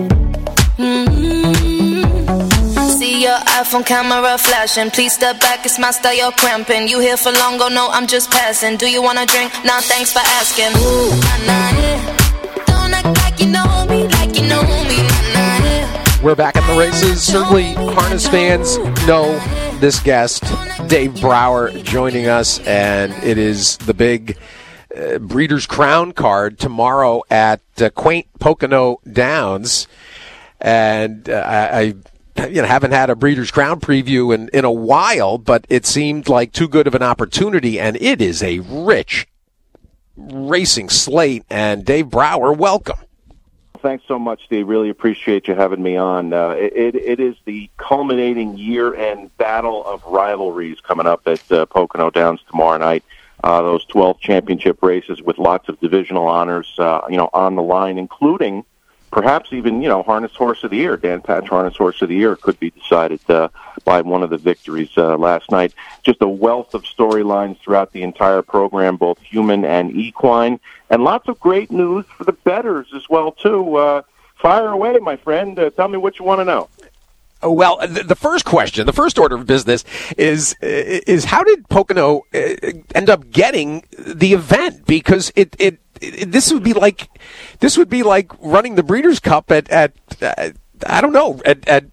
See your iPhone camera flashing. Please step back, it's my style, you're cramping. You here for long, go no, I'm just passing. Do you wanna drink? Nah, thanks for asking. Ooh, nah, nah, yeah. Don't act like you know me, like you know me. We're back at the races. Certainly, harness fans know this guest, Dave Brower, joining us, and it is the big Breeders' Crown card tomorrow at quaint Pocono Downs. And I haven't had a Breeders' Crown preview in a while, but it seemed like too good of an opportunity, and it is a rich racing slate. And Dave Brower, welcome. Thanks so much, Steve. Really appreciate you having me on. It is the culminating year-end battle of rivalries coming up at Pocono Downs tomorrow night. Those 12 championship races with lots of divisional honors, on the line, including perhaps even, Harness Horse of the Year. Dan Patch Harness Horse of the Year could be decided by one of the victories last night. Just a wealth of storylines throughout the entire program, both human and equine, and lots of great news for the bettors as well, too. Fire away, my friend. Tell me what you want to know. Well, the first question, the first order of business is how did Pocono end up getting the event? Because this would be like running the Breeders' Cup at I don't know at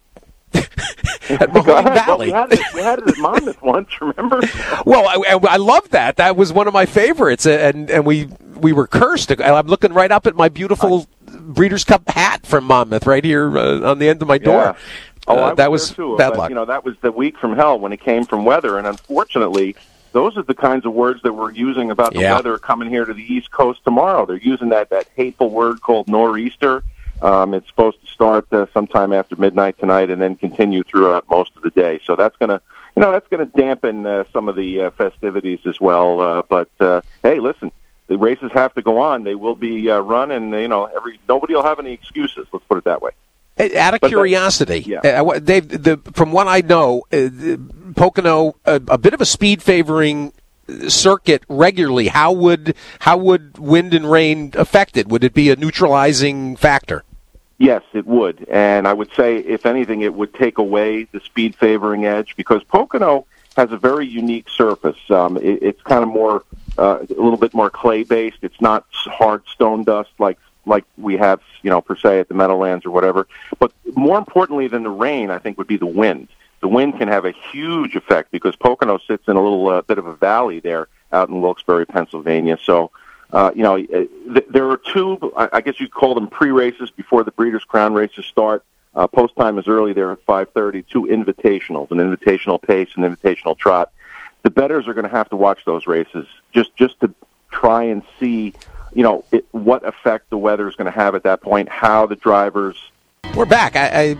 Mahone Valley. Well, we had it at Monmouth once, remember? Well, I love that. That was one of my favorites, and we were cursed. I'm looking right up at my beautiful Breeders' Cup hat from Monmouth right here on the end of my door. Yeah. That was too, bad but, luck. That was the week from hell when it came from weather, and unfortunately, those are the kinds of words that we're using about the weather coming here to the East Coast tomorrow. They're using that hateful word called nor'easter. It's supposed to start sometime after midnight tonight and then continue throughout most of the day. So that's gonna dampen some of the festivities as well. But hey, listen, the races have to go on. They will be run, and nobody will have any excuses. Let's put it that way. Out of curiosity, Dave, from what I know, Pocono, a bit of a speed favoring circuit regularly. How would wind and rain affect it? Would it be a neutralizing factor? Yes, it would. And I would say, if anything, it would take away the speed favoring edge, because Pocono has a very unique surface. It's kind of more, a little bit more clay-based. It's not hard stone dust like we have, per se at the Meadowlands or whatever. But more importantly than the rain, I think, would be the wind. The wind can have a huge effect because Pocono sits in a little bit of a valley there out in Wilkes-Barre, Pennsylvania. So, there are two, I guess you'd call them pre-races before the Breeders' Crown races start. Post time is early there at 5:30, two invitationals, an invitational pace and invitational trot. The bettors are going to have to watch those races just to try and see, what effect the weather is going to have at that point, how the drivers... We're back.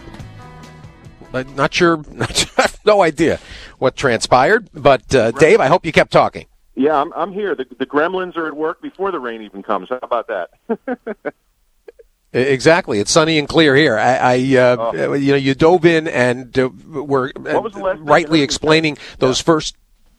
I'm not sure. I have no idea what transpired, but Dave, I hope you kept talking. Yeah, I'm here. The gremlins are at work before the rain even comes. How about that? Exactly. It's sunny and clear here. You dove in and were rightly explaining those first.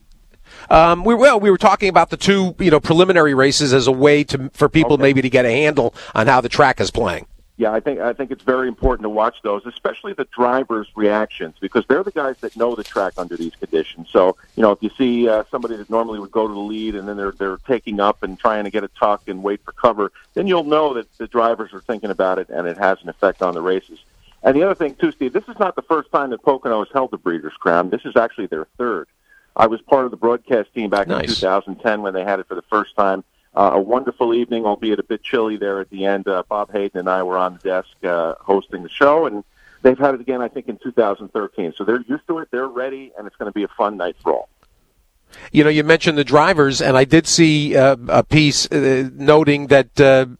We were talking about the two, preliminary races as a way for people maybe to get a handle on how the track is playing. Yeah, I think it's very important to watch those, especially the drivers' reactions, because they're the guys that know the track under these conditions. So, if you see somebody that normally would go to the lead and then they're taking up and trying to get a tuck and wait for cover, then you'll know that the drivers are thinking about it and it has an effect on the races. And the other thing, too, Steve, this is not the first time that Pocono has held the Breeders' Crown. This is actually their third. I was part of the broadcast team back in 2010 when they had it for the first time. A wonderful evening, albeit a bit chilly there at the end. Bob Hayden and I were on the desk hosting the show, and they've had it again, I think, in 2013. So they're used to it, they're ready, and it's going to be a fun night for all. You mentioned the drivers, and I did see a piece noting that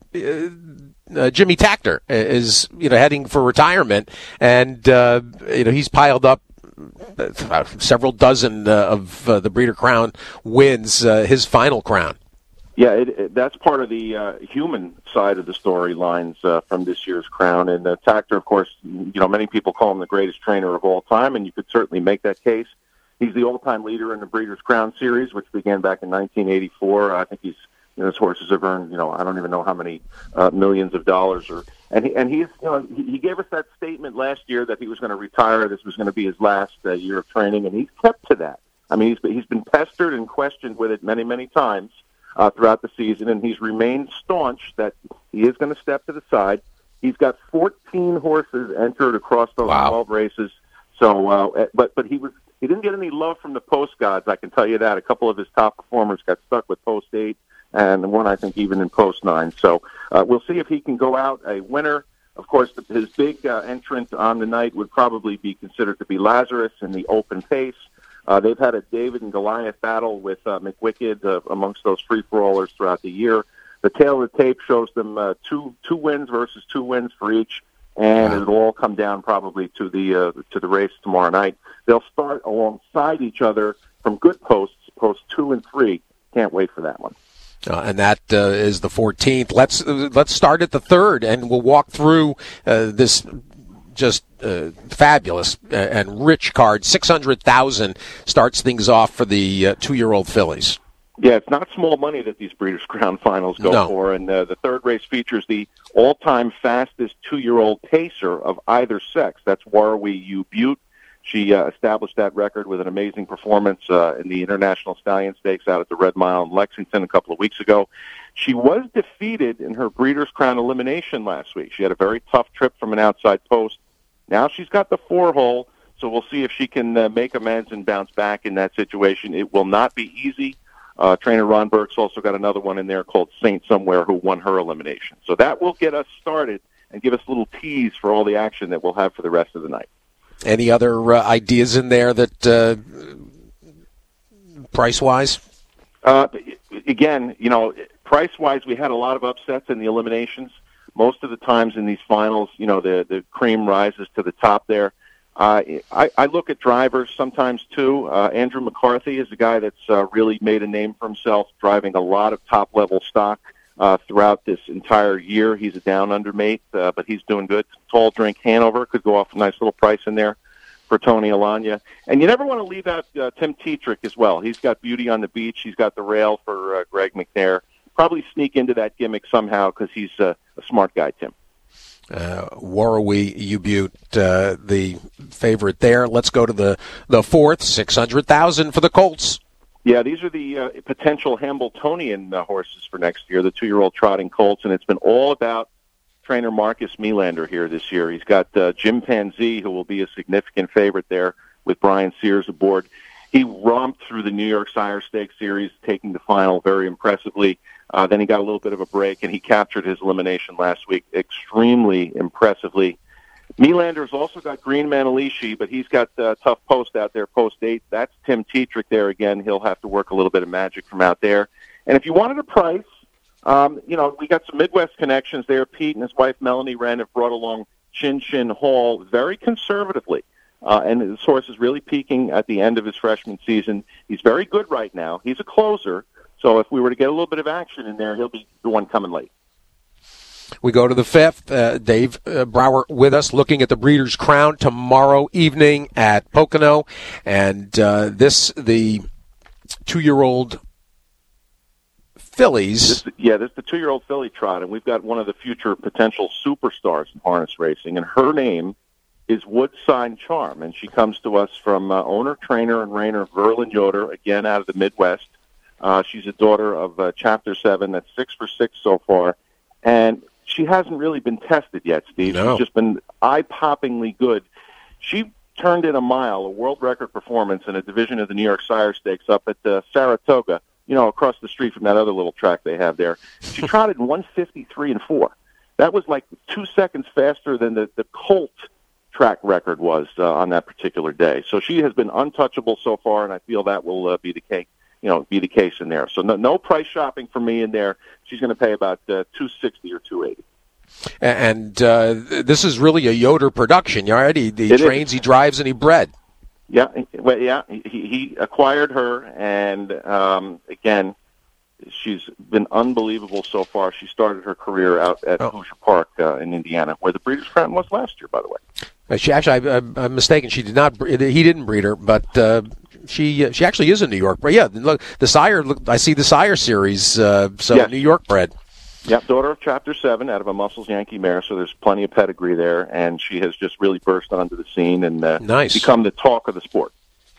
Jimmy Takter is heading for retirement, and he's piled up several dozen of the Breeders' Crown wins, his final crown. Yeah, that's part of the human side of the storylines from this year's crown. And Takter, of course, many people call him the greatest trainer of all time, and you could certainly make that case. He's the all-time leader in the Breeders' Crown Series, which began back in 1984. I think his horses have earned, I don't even know how many millions of dollars. He gave us that statement last year that he was going to retire. This was going to be his last year of training, and he's kept to that. I mean, he's been pestered and questioned with it many, many times throughout the season, and he's remained staunch that he is going to step to the side. He's got 14 horses entered across those 12 races. So, but he didn't get any love from the post gods, I can tell you that. A couple of his top performers got stuck with post 8, and one, I think, even in post 9. So we'll see if he can go out a winner. Of course, his big entrant on the night would probably be considered to be Lazarus in the open pace. They've had a David and Goliath battle with McWicked amongst those free-for-allers throughout the year. The tail of the tape shows them two wins versus 2 wins for each, and it'll all come down probably to the race tomorrow night. They'll start alongside each other from good posts 2 and 3. Can't wait for that one. And that is the 14th. Let's start at the 3rd, and we'll walk through this just fabulous and rich card. 600,000 starts things off for the 2-year-old fillies. Yeah, it's not small money that these Breeders' Crown finals go for, and the 3rd race features the all-time fastest 2-year-old pacer of either sex. That's Warrawee U. Butte. She established that record with an amazing performance in the International Stallion Stakes out at the Red Mile in Lexington a couple of weeks ago. She was defeated in her Breeders' Crown elimination last week. She had a very tough trip from an outside post. Now she's got the 4-hole, so we'll see if she can make amends and bounce back in that situation. It will not be easy. Trainer Ron Burke's also got another one in there called Saint Somewhere, who won her elimination. So that will get us started and give us a little tease for all the action that we'll have for the rest of the night. Any other ideas in there that price-wise? Again, price-wise, we had a lot of upsets in the eliminations. Most of the times in these finals, the cream rises to the top there. I look at drivers sometimes, too. Andrew McCarthy is a guy that's really made a name for himself, driving a lot of top-level stock throughout this entire year. He's a down under mate, but he's doing good. Tall Drink Hanover could go off a nice little price in there for Tony Alagna. And you never want to leave out Tim Tetrick as well. He's got Beauty on the Beach. He's got the rail for Greg McNair. Probably sneak into that gimmick somehow because he's a smart guy, Tim. Warrawee U-Butte, the favorite there. Let's go to the fourth, $600,000 for the Colts. Yeah, these are the potential Hambletonian horses for next year, the 2-year-old trotting colts, and it's been all about trainer Marcus Melander here this year. He's got Jim Panzee, who will be a significant favorite there with Brian Sears aboard. He romped through the New York Sire Stakes Series, taking the final very impressively. Then he got a little bit of a break, and he captured his elimination last week extremely impressively. Melander's also got Green Manalishi, but he's got tough post out there, post 8. That's Tim Tetrick there again. He'll have to work a little bit of magic from out there. And if you wanted a price, we got some Midwest connections there. Pete and his wife Melanie Wren have brought along Chin Chin Hall very conservatively. And this horse is really peaking at the end of his freshman season. He's very good right now. He's a closer. So if we were to get a little bit of action in there, he'll be the one coming late. We go to the fifth. Dave Brower with us, looking at the Breeders' Crown tomorrow evening at Pocono. And the 2-year-old fillies. This is the 2-year-old filly trot, and we've got one of the future potential superstars in harness racing, and her name is Woodsign Charm, and she comes to us from owner, trainer, and reigner Verlin Yoder, again out of the Midwest. She's a daughter of Chapter 7. That's 6 for 6 so far, and she hasn't really been tested yet, Steve. No. She's just been eye-poppingly good. She turned in a mile, a world record performance in a division of the New York Sire Stakes up at Saratoga, across the street from that other little track they have there. She trotted 1:53 and 4. That was like 2 seconds faster than the Colt track record was on that particular day. So she has been untouchable so far, and I feel that will be the case. Be the case in there. So no price shopping for me in there. She's going to pay about $260 or $280. And this is really a Yoder production, right? He trains, he drives, and he bred. Yeah, well, yeah. He acquired her, and again, she's been unbelievable so far. She started her career out at Hoosier Park in Indiana, where the Breeders' Crown was last year, by the way. She actually, I'm mistaken. She did not. He didn't breed her, but she actually is in New York. But yeah, look, the sire. I see the Sire series. So yes. New York bred. Yep, daughter of Chapter 7 out of a Muscles Yankee mare, so there's plenty of pedigree there, and she has just really burst onto the scene and become the talk of the sport.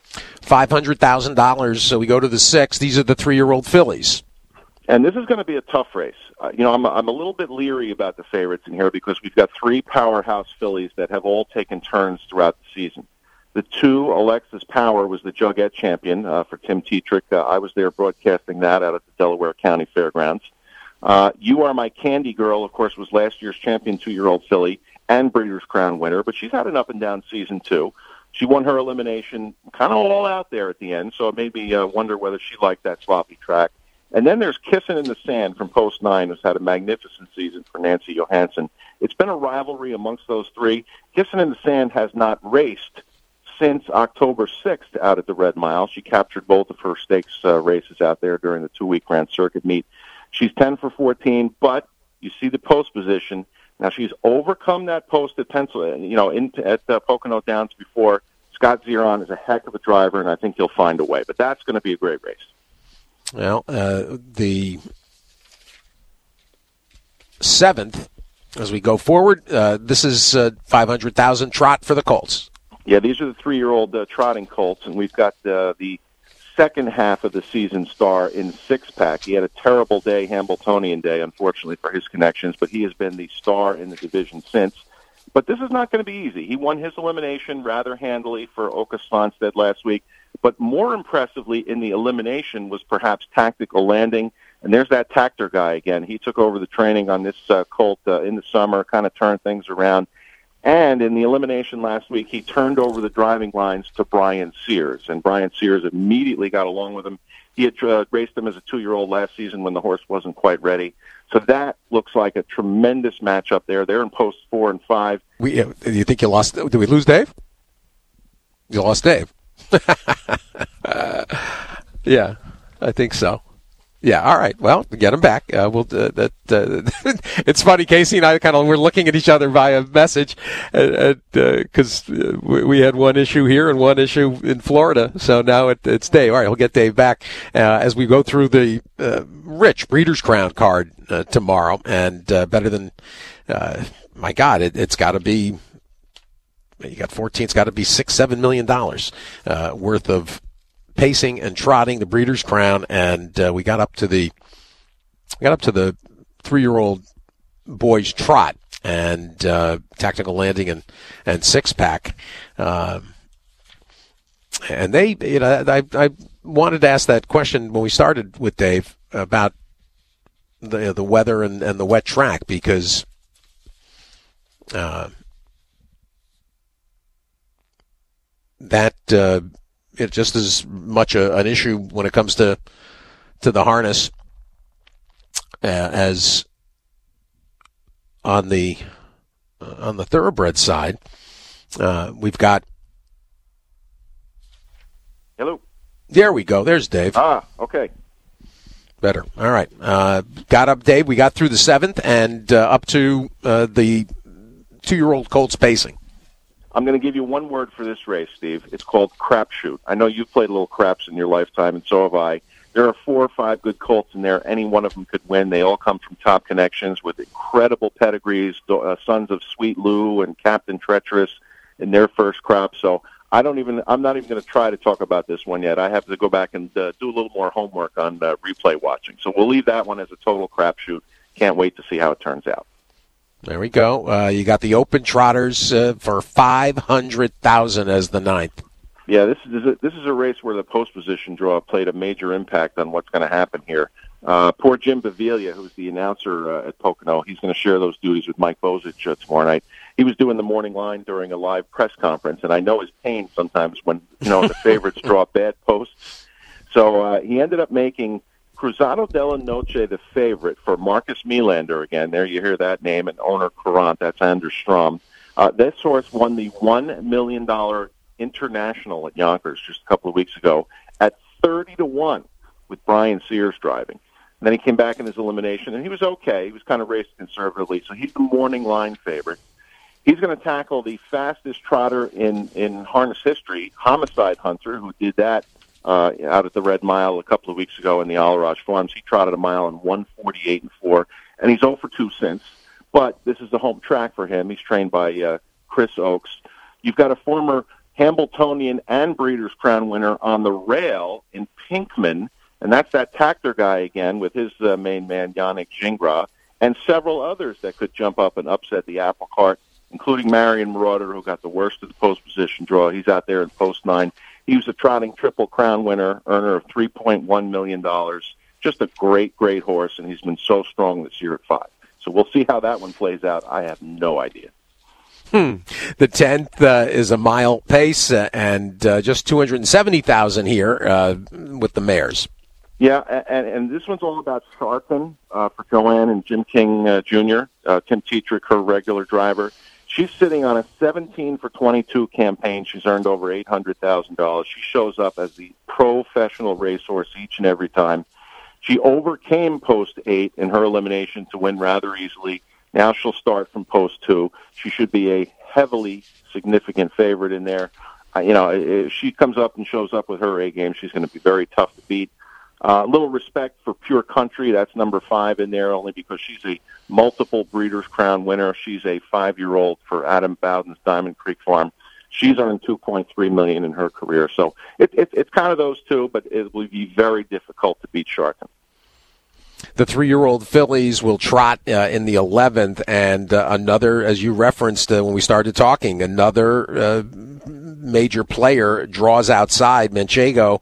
$500,000. So we go to the 6. These are the 3-year-old fillies. And this is going to be a tough race. I'm a little bit leery about the favorites in here because we've got 3 powerhouse fillies that have all taken turns throughout the season. The 2, Alexis Power, was the Jugette champion for Tim Tetrick. I was there broadcasting that out at the Delaware County Fairgrounds. You Are My Candy Girl, of course, was last year's champion 2-year-old filly and Breeders' Crown winner, but she's had an up-and-down season, too. She won her elimination kind of all out there at the end, so it made me wonder whether she liked that sloppy track. And then there's Kissin' in the Sand from Post 9, who's had a magnificent season for Nancy Johansson. It's been a rivalry amongst those 3. Kissin' in the Sand has not raced since October 6th out at the Red Mile. She captured both of her stakes races out there during the 2-week Grand Circuit meet. She's 10 for 14, but you see the post position. Now she's overcome that post at Pocono Downs before. Scott Zeron is a heck of a driver, and I think he'll find a way. But that's going to be a great race. Well, the 7th, as we go forward, this is $500,000 trot for the Colts. Yeah, these are the 3-year-old trotting colts, and we've got the second half of the season star in Six-Pack. He had a terrible day, Hambletonian day, unfortunately for his connections, but he has been the star in the division since. But this is not going to be easy. He won his elimination rather handily for Oka Svanstedt last week, but more impressively in the elimination was perhaps Tactical Landing, and there's that Tactor guy again. He took over the training on this colt in the summer, kind of turned things around. And in the elimination last week, he turned over the driving lines to Brian Sears, and Brian Sears immediately got along with him. He had raced him as a 2-year-old last season when the horse wasn't quite ready. So that looks like a tremendous matchup there. They're in posts 4 and 5. You think you lost? Did we lose Dave? You lost Dave. Yeah, I think so. Yeah, all right. Well, get him back. It's funny, Casey and I we're looking at each other via message because we had one issue here and one issue in Florida. So now it's Dave. All right, we'll get Dave back as we go through the Rich Breeders' Crown card tomorrow. And better than, my God, it's got to be, you got 14, it's got to be $6-7 million worth of pacing and trotting, the Breeders' Crown, and we got up to the 3-year-old boys trot and tactical landing and six pack, and they, I wanted to ask that question when we started with Dave about the weather and the wet track, because that. It just as much an issue when it comes to the harness as on the thoroughbred side. We've got. Hello. There we go. There's Dave. Okay. Better. All right. Got up, Dave. We got through the 7th and up to the 2-year-old colts pacing. I'm going to give you one word for this race, Steve. It's called crapshoot. I know you've played a little craps in your lifetime, and so have I. There are 4 or 5 good colts in there. Any one of them could win. They all come from top connections with incredible pedigrees, sons of Sweet Lou and Captain Treacherous in their first crop. So I'm not even going to try to talk about this one yet. I have to go back and do a little more homework on replay watching. So we'll leave that one as a total crapshoot. Can't wait to see how it turns out. There we go. You got the Open Trotters for $500,000 as the 9th. Yeah, this is a race where the post position draw played a major impact on what's going to happen here. Poor Jim Baviglia, who's the announcer at Pocono, he's going to share those duties with Mike Bozich tomorrow night. He was doing the morning line during a live press conference, and I know his pain sometimes when the favorites draw bad posts. So he ended up making Cruzado della Noche the favorite for Marcus Melander again. There you hear that name, and owner Courant, that's Anders Strom. This horse won the $1 million International at Yonkers just a couple of weeks ago at 30-1 with Brian Sears driving. And then he came back in his elimination, and he was okay. He was kind of raced conservatively, so he's the morning line favorite. He's going to tackle the fastest trotter in harness history, Homicide Hunter, who did that out at the Red Mile a couple of weeks ago in the Al-Raj Farms. He trotted a mile in 1:48.4, and he's 0 for 2 since. But this is the home track for him. He's trained by Chris Oakes. You've got a former Hambletonian and Breeders' Crown winner on the rail in Pinkman, and that's that Tactor guy again with his main man, Yannick Gingras, and several others that could jump up and upset the apple cart, including Marion Marauder, who got the worst of the post position draw. He's out there in post 9. He was a trotting Triple Crown winner, earner of $3.1 million. Just a great, great horse, and he's been so strong this year at 5. So we'll see how that one plays out. I have no idea. The 10th is a mile pace and just $270,000 here with the mares. Yeah, and this one's all about Sharpen for Joanne and Jim King Jr., Tim Tetrick, her regular driver. She's sitting on a 17 for 22 campaign. She's earned over $800,000. She shows up as the professional racehorse each and every time. She overcame post 8 in her elimination to win rather easily. Now she'll start from post 2. She should be a heavily significant favorite in there. If she comes up and shows up with her A game, she's going to be very tough to beat. A little respect for Pure Country. That's number 5 in there, only because she's a multiple Breeders' Crown winner. She's a 5-year-old for Adam Bowden's Diamond Creek Farm. She's earned $2.3 million in her career. So it's kind of those two, but it will be very difficult to beat Sharkin. The 3-year-old fillies will trot in the 11th, and another, as you referenced when we started talking, another major player draws outside Manchego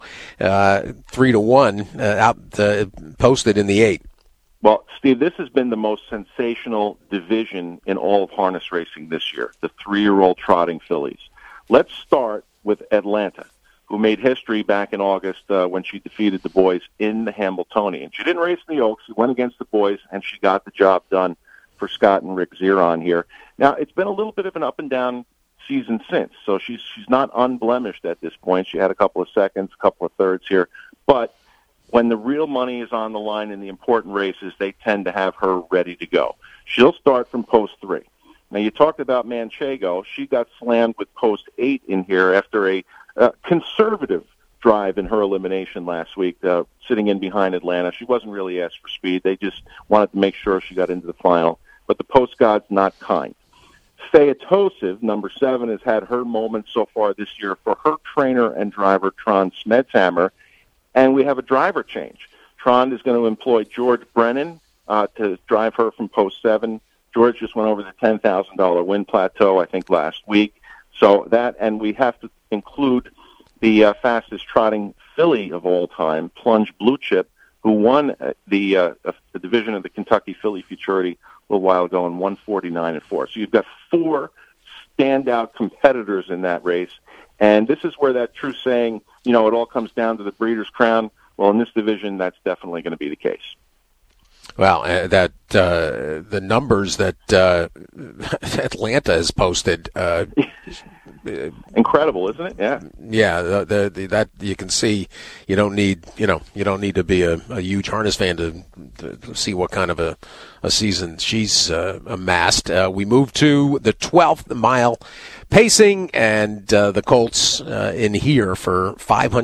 3-1 out posted in the 8. Well, Steve, this has been the most sensational division in all of harness racing this year, the 3-year-old trotting fillies. Let's start with Atlanta, who made history back in August when she defeated the boys in the Hambletonian. She didn't race in the Oaks. She went against the boys, and she got the job done for Scott and Rick Zeron here. Now, it's been a little bit of an up-and-down season since, so she's not unblemished at this point. She had a couple of seconds, a couple of thirds here, but when the real money is on the line in the important races, they tend to have her ready to go. She'll start from post 3. Now, you talked about Manchego. She got slammed with post 8 in here after a conservative drive in her elimination last week, sitting in behind Atlanta. She wasn't really asked for speed. They just wanted to make sure she got into the final. But the post god's not kind. Featosiv, number 7, has had her moment so far this year for her trainer and driver, Tron Smedshammer. And we have a driver change. Tron is going to employ George Brennan to drive her from post 7. George just went over the $10,000 win plateau, I think, last week. So that, and we have to include the fastest trotting filly of all time, Plunge Blue Chip, who won the division of the Kentucky Filly Futurity a little while ago in 149-4. So you've got 4 standout competitors in that race. And this is where that true saying, it all comes down to the Breeders' Crown. Well, in this division, that's definitely going to be the case. Well, the numbers that Atlanta has posted, incredible, isn't it? Yeah. Yeah, that you can see. You don't need to be a huge harness fan to see what kind of a season she's amassed. We move to the 12th mile pacing, and the Colts in here for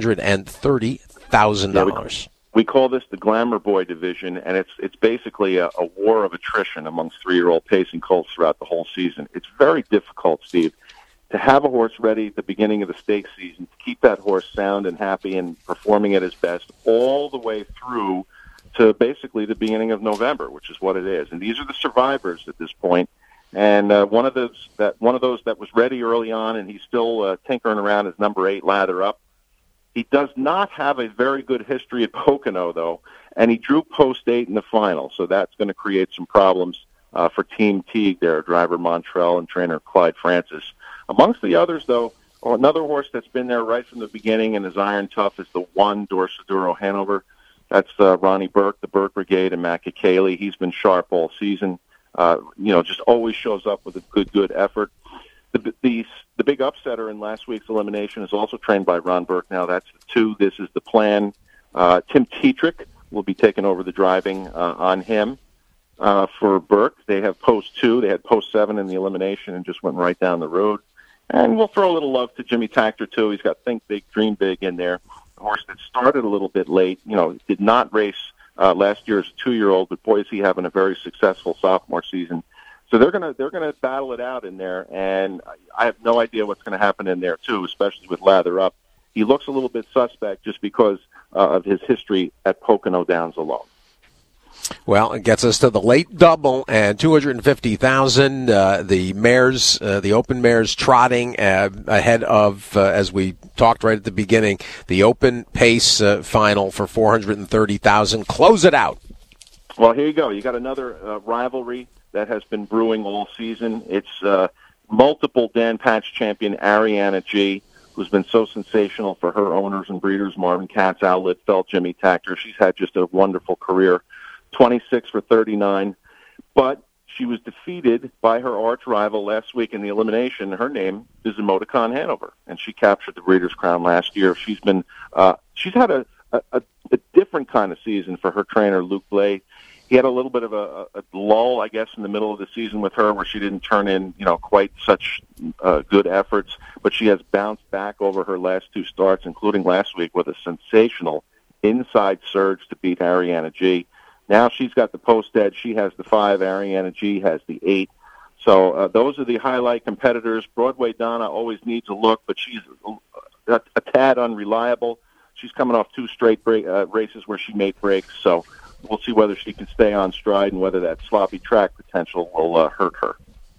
$530,000. We call this the Glamour Boy division, and it's basically a war of attrition amongst 3-year-old pacing colts throughout the whole season. It's very difficult, Steve, to have a horse ready at the beginning of the stakes season, to keep that horse sound and happy and performing at his best all the way through to basically the beginning of November, which is what it is. And these are the survivors at this point. And one of those that was ready early on, and he's still tinkering around, is number 8, Lather Up. He does not have a very good history at Pocono, though, and he drew post 8 in the final, so that's going to create some problems for Team Teague there, driver Montrell and trainer Clyde Francis. Amongst the others, though, another horse that's been there right from the beginning and is iron tough is the 1 Dorsaduro Hanover. That's Ronnie Burke, the Burke Brigade, and Matt Cayley. He's been sharp all season. Just always shows up with a good effort. The big upsetter in last week's elimination is also trained by Ron Burke. Now that's the 2. This is the plan. Tim Tetrick will be taking over the driving on him for Burke. They have post 2. They had post 7 in the elimination and just went right down the road. And we'll throw a little love to Jimmy Takter, too. He's got Think Big, Dream Big in there. A horse that started a little bit late, did not race last year as a 2-year-old, but boy, is he having a very successful sophomore season. So they're gonna battle it out in there, and I have no idea what's going to happen in there too, especially with Lather Up. He looks a little bit suspect just because of his history at Pocono Downs alone. Well, it gets us to the late double and $250,000. The mares, the open mares, trotting ahead of, as we talked right at the beginning, the open pace final for $430,000. Close it out. Well, here you go. You got another rivalry that has been brewing all season. It's multiple Dan Patch champion Ariana G, who's been so sensational for her owners and breeders, Marvin Katz, Al Litfeld, Jimmy Takter. She's had just a wonderful career, 26 for 39. But she was defeated by her arch rival last week in the elimination. Her name is Emoticon Hanover, and she captured the Breeders' Crown last year. She's been she's had a different kind of season for her trainer, Luke Blay. He had a little bit of a lull, I guess, in the middle of the season with her where she didn't turn in, quite such good efforts. But she has bounced back over her last 2 starts, including last week with a sensational inside surge to beat Ariana G. Now she's got the post edge. She has the 5. Ariana G has the 8. So those are the highlight competitors. Broadway Donna always needs a look, but she's a tad unreliable. She's coming off 2 straight races where she made breaks, so we'll see whether she can stay on stride and whether that sloppy track potential will hurt her.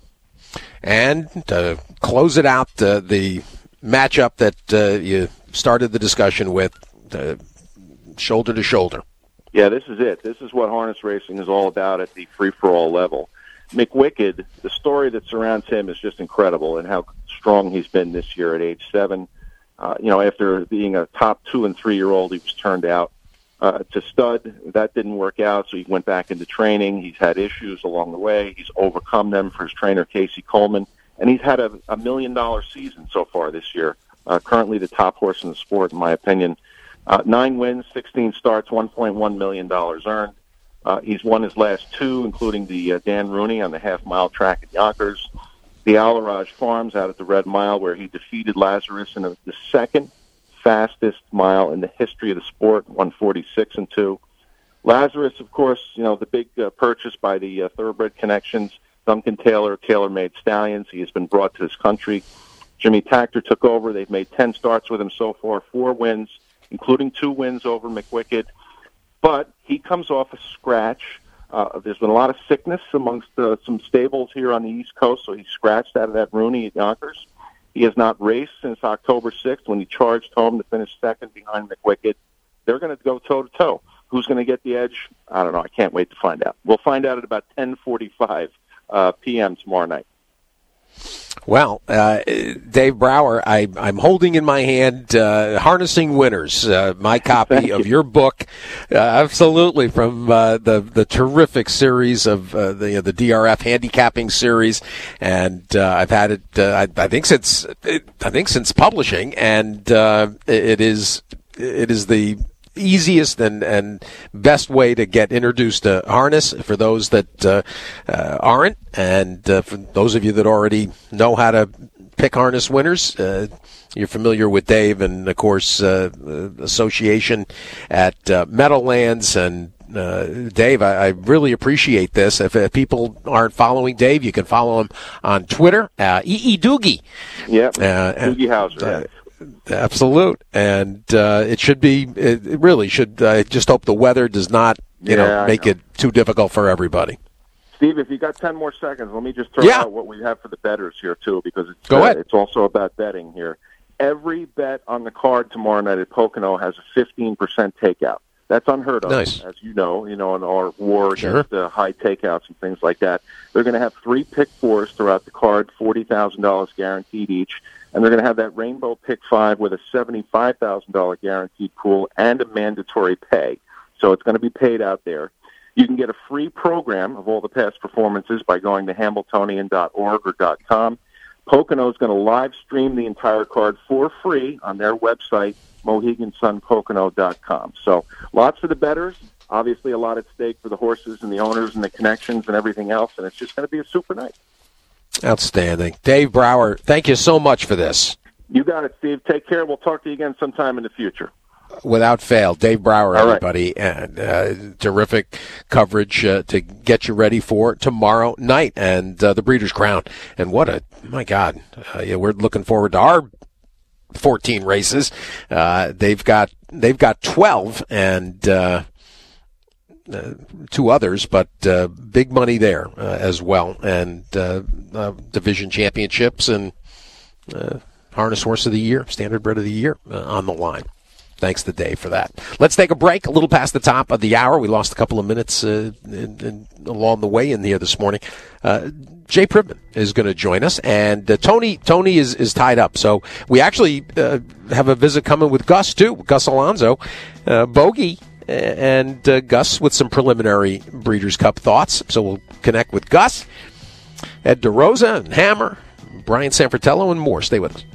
And to close it out, the matchup that you started the discussion with, shoulder to shoulder. Yeah, this is it. This is what harness racing is all about at the free-for-all level. McWicked, the story that surrounds him is just incredible, and how strong he's been this year at age 7. After being a top 2- and 3-year-old, he was turned out to stud. That didn't work out, so he went back into training. He's had issues along the way. He's overcome them for his trainer, Casey Coleman, and he's had a $1 million season so far this year. Currently the top horse in the sport, in my opinion. 9 wins, 16 starts, $1.1 million earned. He's won his last 2, including the Dan Rooney on the half-mile track at Yonkers, the Al-Araj Farms out at the Red Mile, where he defeated Lazarus in the second fastest mile in the history of the sport, 1:46.2. Lazarus, of course, the big purchase by the Thoroughbred Connections, Duncan Taylor, TaylorMade Stallions. He has been brought to this country. Jimmy Takter took over. They've made 10 starts with him so far, 4 wins, including 2 wins over McWicked. But he comes off a scratch. There's been a lot of sickness amongst some stables here on the East Coast, so he scratched out of that Rooney at Yonkers. He has not raced since October 6th when he charged home to finish second behind McWicked. They're going to go toe-to-toe. Who's going to get the edge? I don't know. I can't wait to find out. We'll find out at about 10:45 p.m. tomorrow night. Well, Dave Brower, I'm holding in my hand Harnessing Winners, my copy of your book, absolutely, from the terrific series of the DRF handicapping series, and I've had it I think since publishing, and it is the easiest and best way to get introduced to harness for those that aren't, and for those of you that already know how to pick harness winners. You're familiar with Dave and, of course, association at Meadowlands. And Dave, I really appreciate this. If people aren't following Dave, you can follow him on Twitter, Doogie. Yep, Doogie Howser. Absolute, and it really should. I just hope the weather does not, make it too difficult for everybody. Steve, if you got 10 more seconds, let me just throw out what we have for the bettors here too, because Go ahead. It's also about betting here. Every bet on the card tomorrow night at Pocono has a 15% takeout. That's unheard of, nice. As you know, in our war against high takeouts and things like that. They're going to have 3 pick 4s throughout the card, $40,000 guaranteed each. And they're going to have that Rainbow Pick 5 with a $75,000 guaranteed pool and a mandatory pay. So it's going to be paid out there. You can get a free program of all the past performances by going to Hamiltonian.org or .com. Pocono is going to live stream the entire card for free on their website, MoheganSunPocono.com. So lots for the bettors. Obviously a lot at stake for the horses and the owners and the connections and everything else. And it's just going to be a super night. Outstanding. Dave Brower, thank you so much for this. You got it, Steve. Take care. We'll talk to you again sometime in the future. Without fail. Dave Brower, all everybody. Right. And terrific coverage to get you ready for tomorrow night and the Breeders' Crown. And my God, we're looking forward to our 14 races. They've got 12 and 2 others, but big money there as well, and division championships and Harness Horse of the Year, Standardbred of the Year on the line. Thanks to Dave for that. Let's take a break, a little past the top of the hour. We lost a couple of minutes along the way in here this morning. Jay Privman is going to join us, and Tony is tied up. So we actually have a visit coming with Gus, too, Gus Alonso, Bogey, and Gus with some preliminary Breeders' Cup thoughts. So we'll connect with Gus, Ed DeRosa, and Hammer, Brian Sanfratello, and more. Stay with us.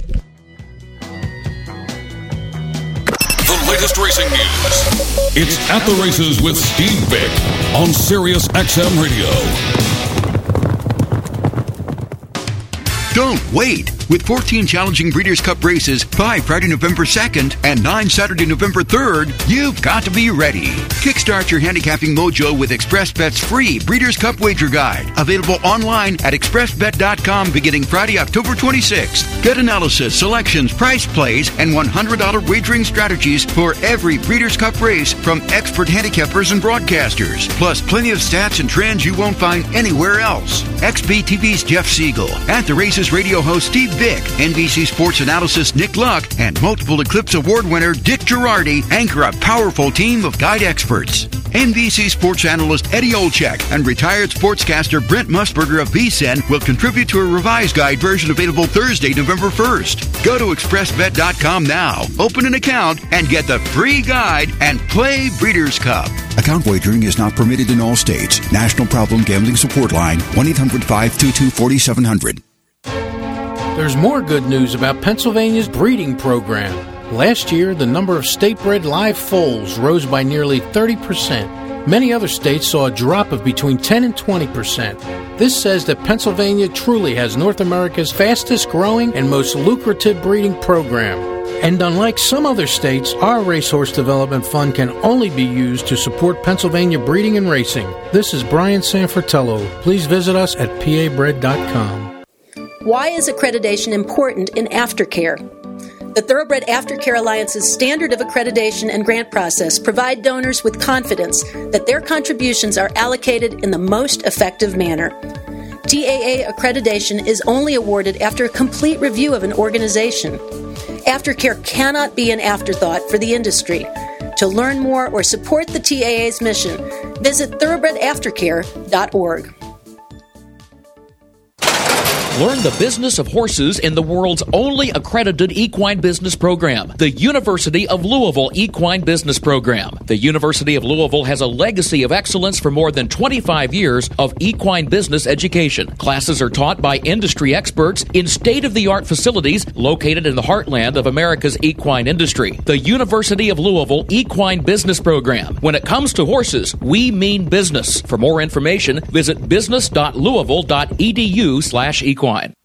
The latest racing news. It's At the Races with Steve Vick on Sirius XM Radio. Don't wait. With 14 challenging Breeders' Cup races, 5 Friday, November 2nd, and 9 Saturday, November 3rd, you've got to be ready. Kickstart your handicapping mojo with ExpressBet's free Breeders' Cup wager guide. Available online at expressbet.com beginning Friday, October 26th. Get analysis, selections, price plays, and $100 wagering strategies for every Breeders' Cup race from expert handicappers and broadcasters. Plus, plenty of stats and trends you won't find anywhere else. XBTV's Jeff Siegel, At the Races radio host Steve Vick, NBC Sports analyst Nick Luck, and multiple Eclipse Award winner Dick Girardi anchor a powerful team of guide experts. NBC Sports analyst Eddie Olczyk and retired sportscaster Brent Musburger of VSiN will contribute to a revised guide version available Thursday, November 1st. Go to expressbet.com now, open an account, and get the free guide and play Breeders' Cup. Account wagering is not permitted in all states. National Problem Gambling Support Line, 1-800-522-4700. There's more good news about Pennsylvania's breeding program. Last year, the number of state-bred live foals rose by nearly 30%. Many other states saw a drop of between 10 and 20%. This says that Pennsylvania truly has North America's fastest-growing and most lucrative breeding program. And unlike some other states, our Racehorse Development Fund can only be used to support Pennsylvania breeding and racing. This is Brian Sanfratello. Please visit us at pabred.com. Why is accreditation important in aftercare? The Thoroughbred Aftercare Alliance's standard of accreditation and grant process provide donors with confidence that their contributions are allocated in the most effective manner. TAA accreditation is only awarded after a complete review of an organization. Aftercare cannot be an afterthought for the industry. To learn more or support the TAA's mission, visit thoroughbredaftercare.org. Learn the business of horses in the world's only accredited equine business program, the University of Louisville Equine Business Program. The University of Louisville has a legacy of excellence for more than 25 years of equine business education. Classes are taught by industry experts in state-of-the-art facilities located in the heartland of America's equine industry. The University of Louisville Equine Business Program. When it comes to horses, we mean business. For more information, visit business.louisville.edu/equine.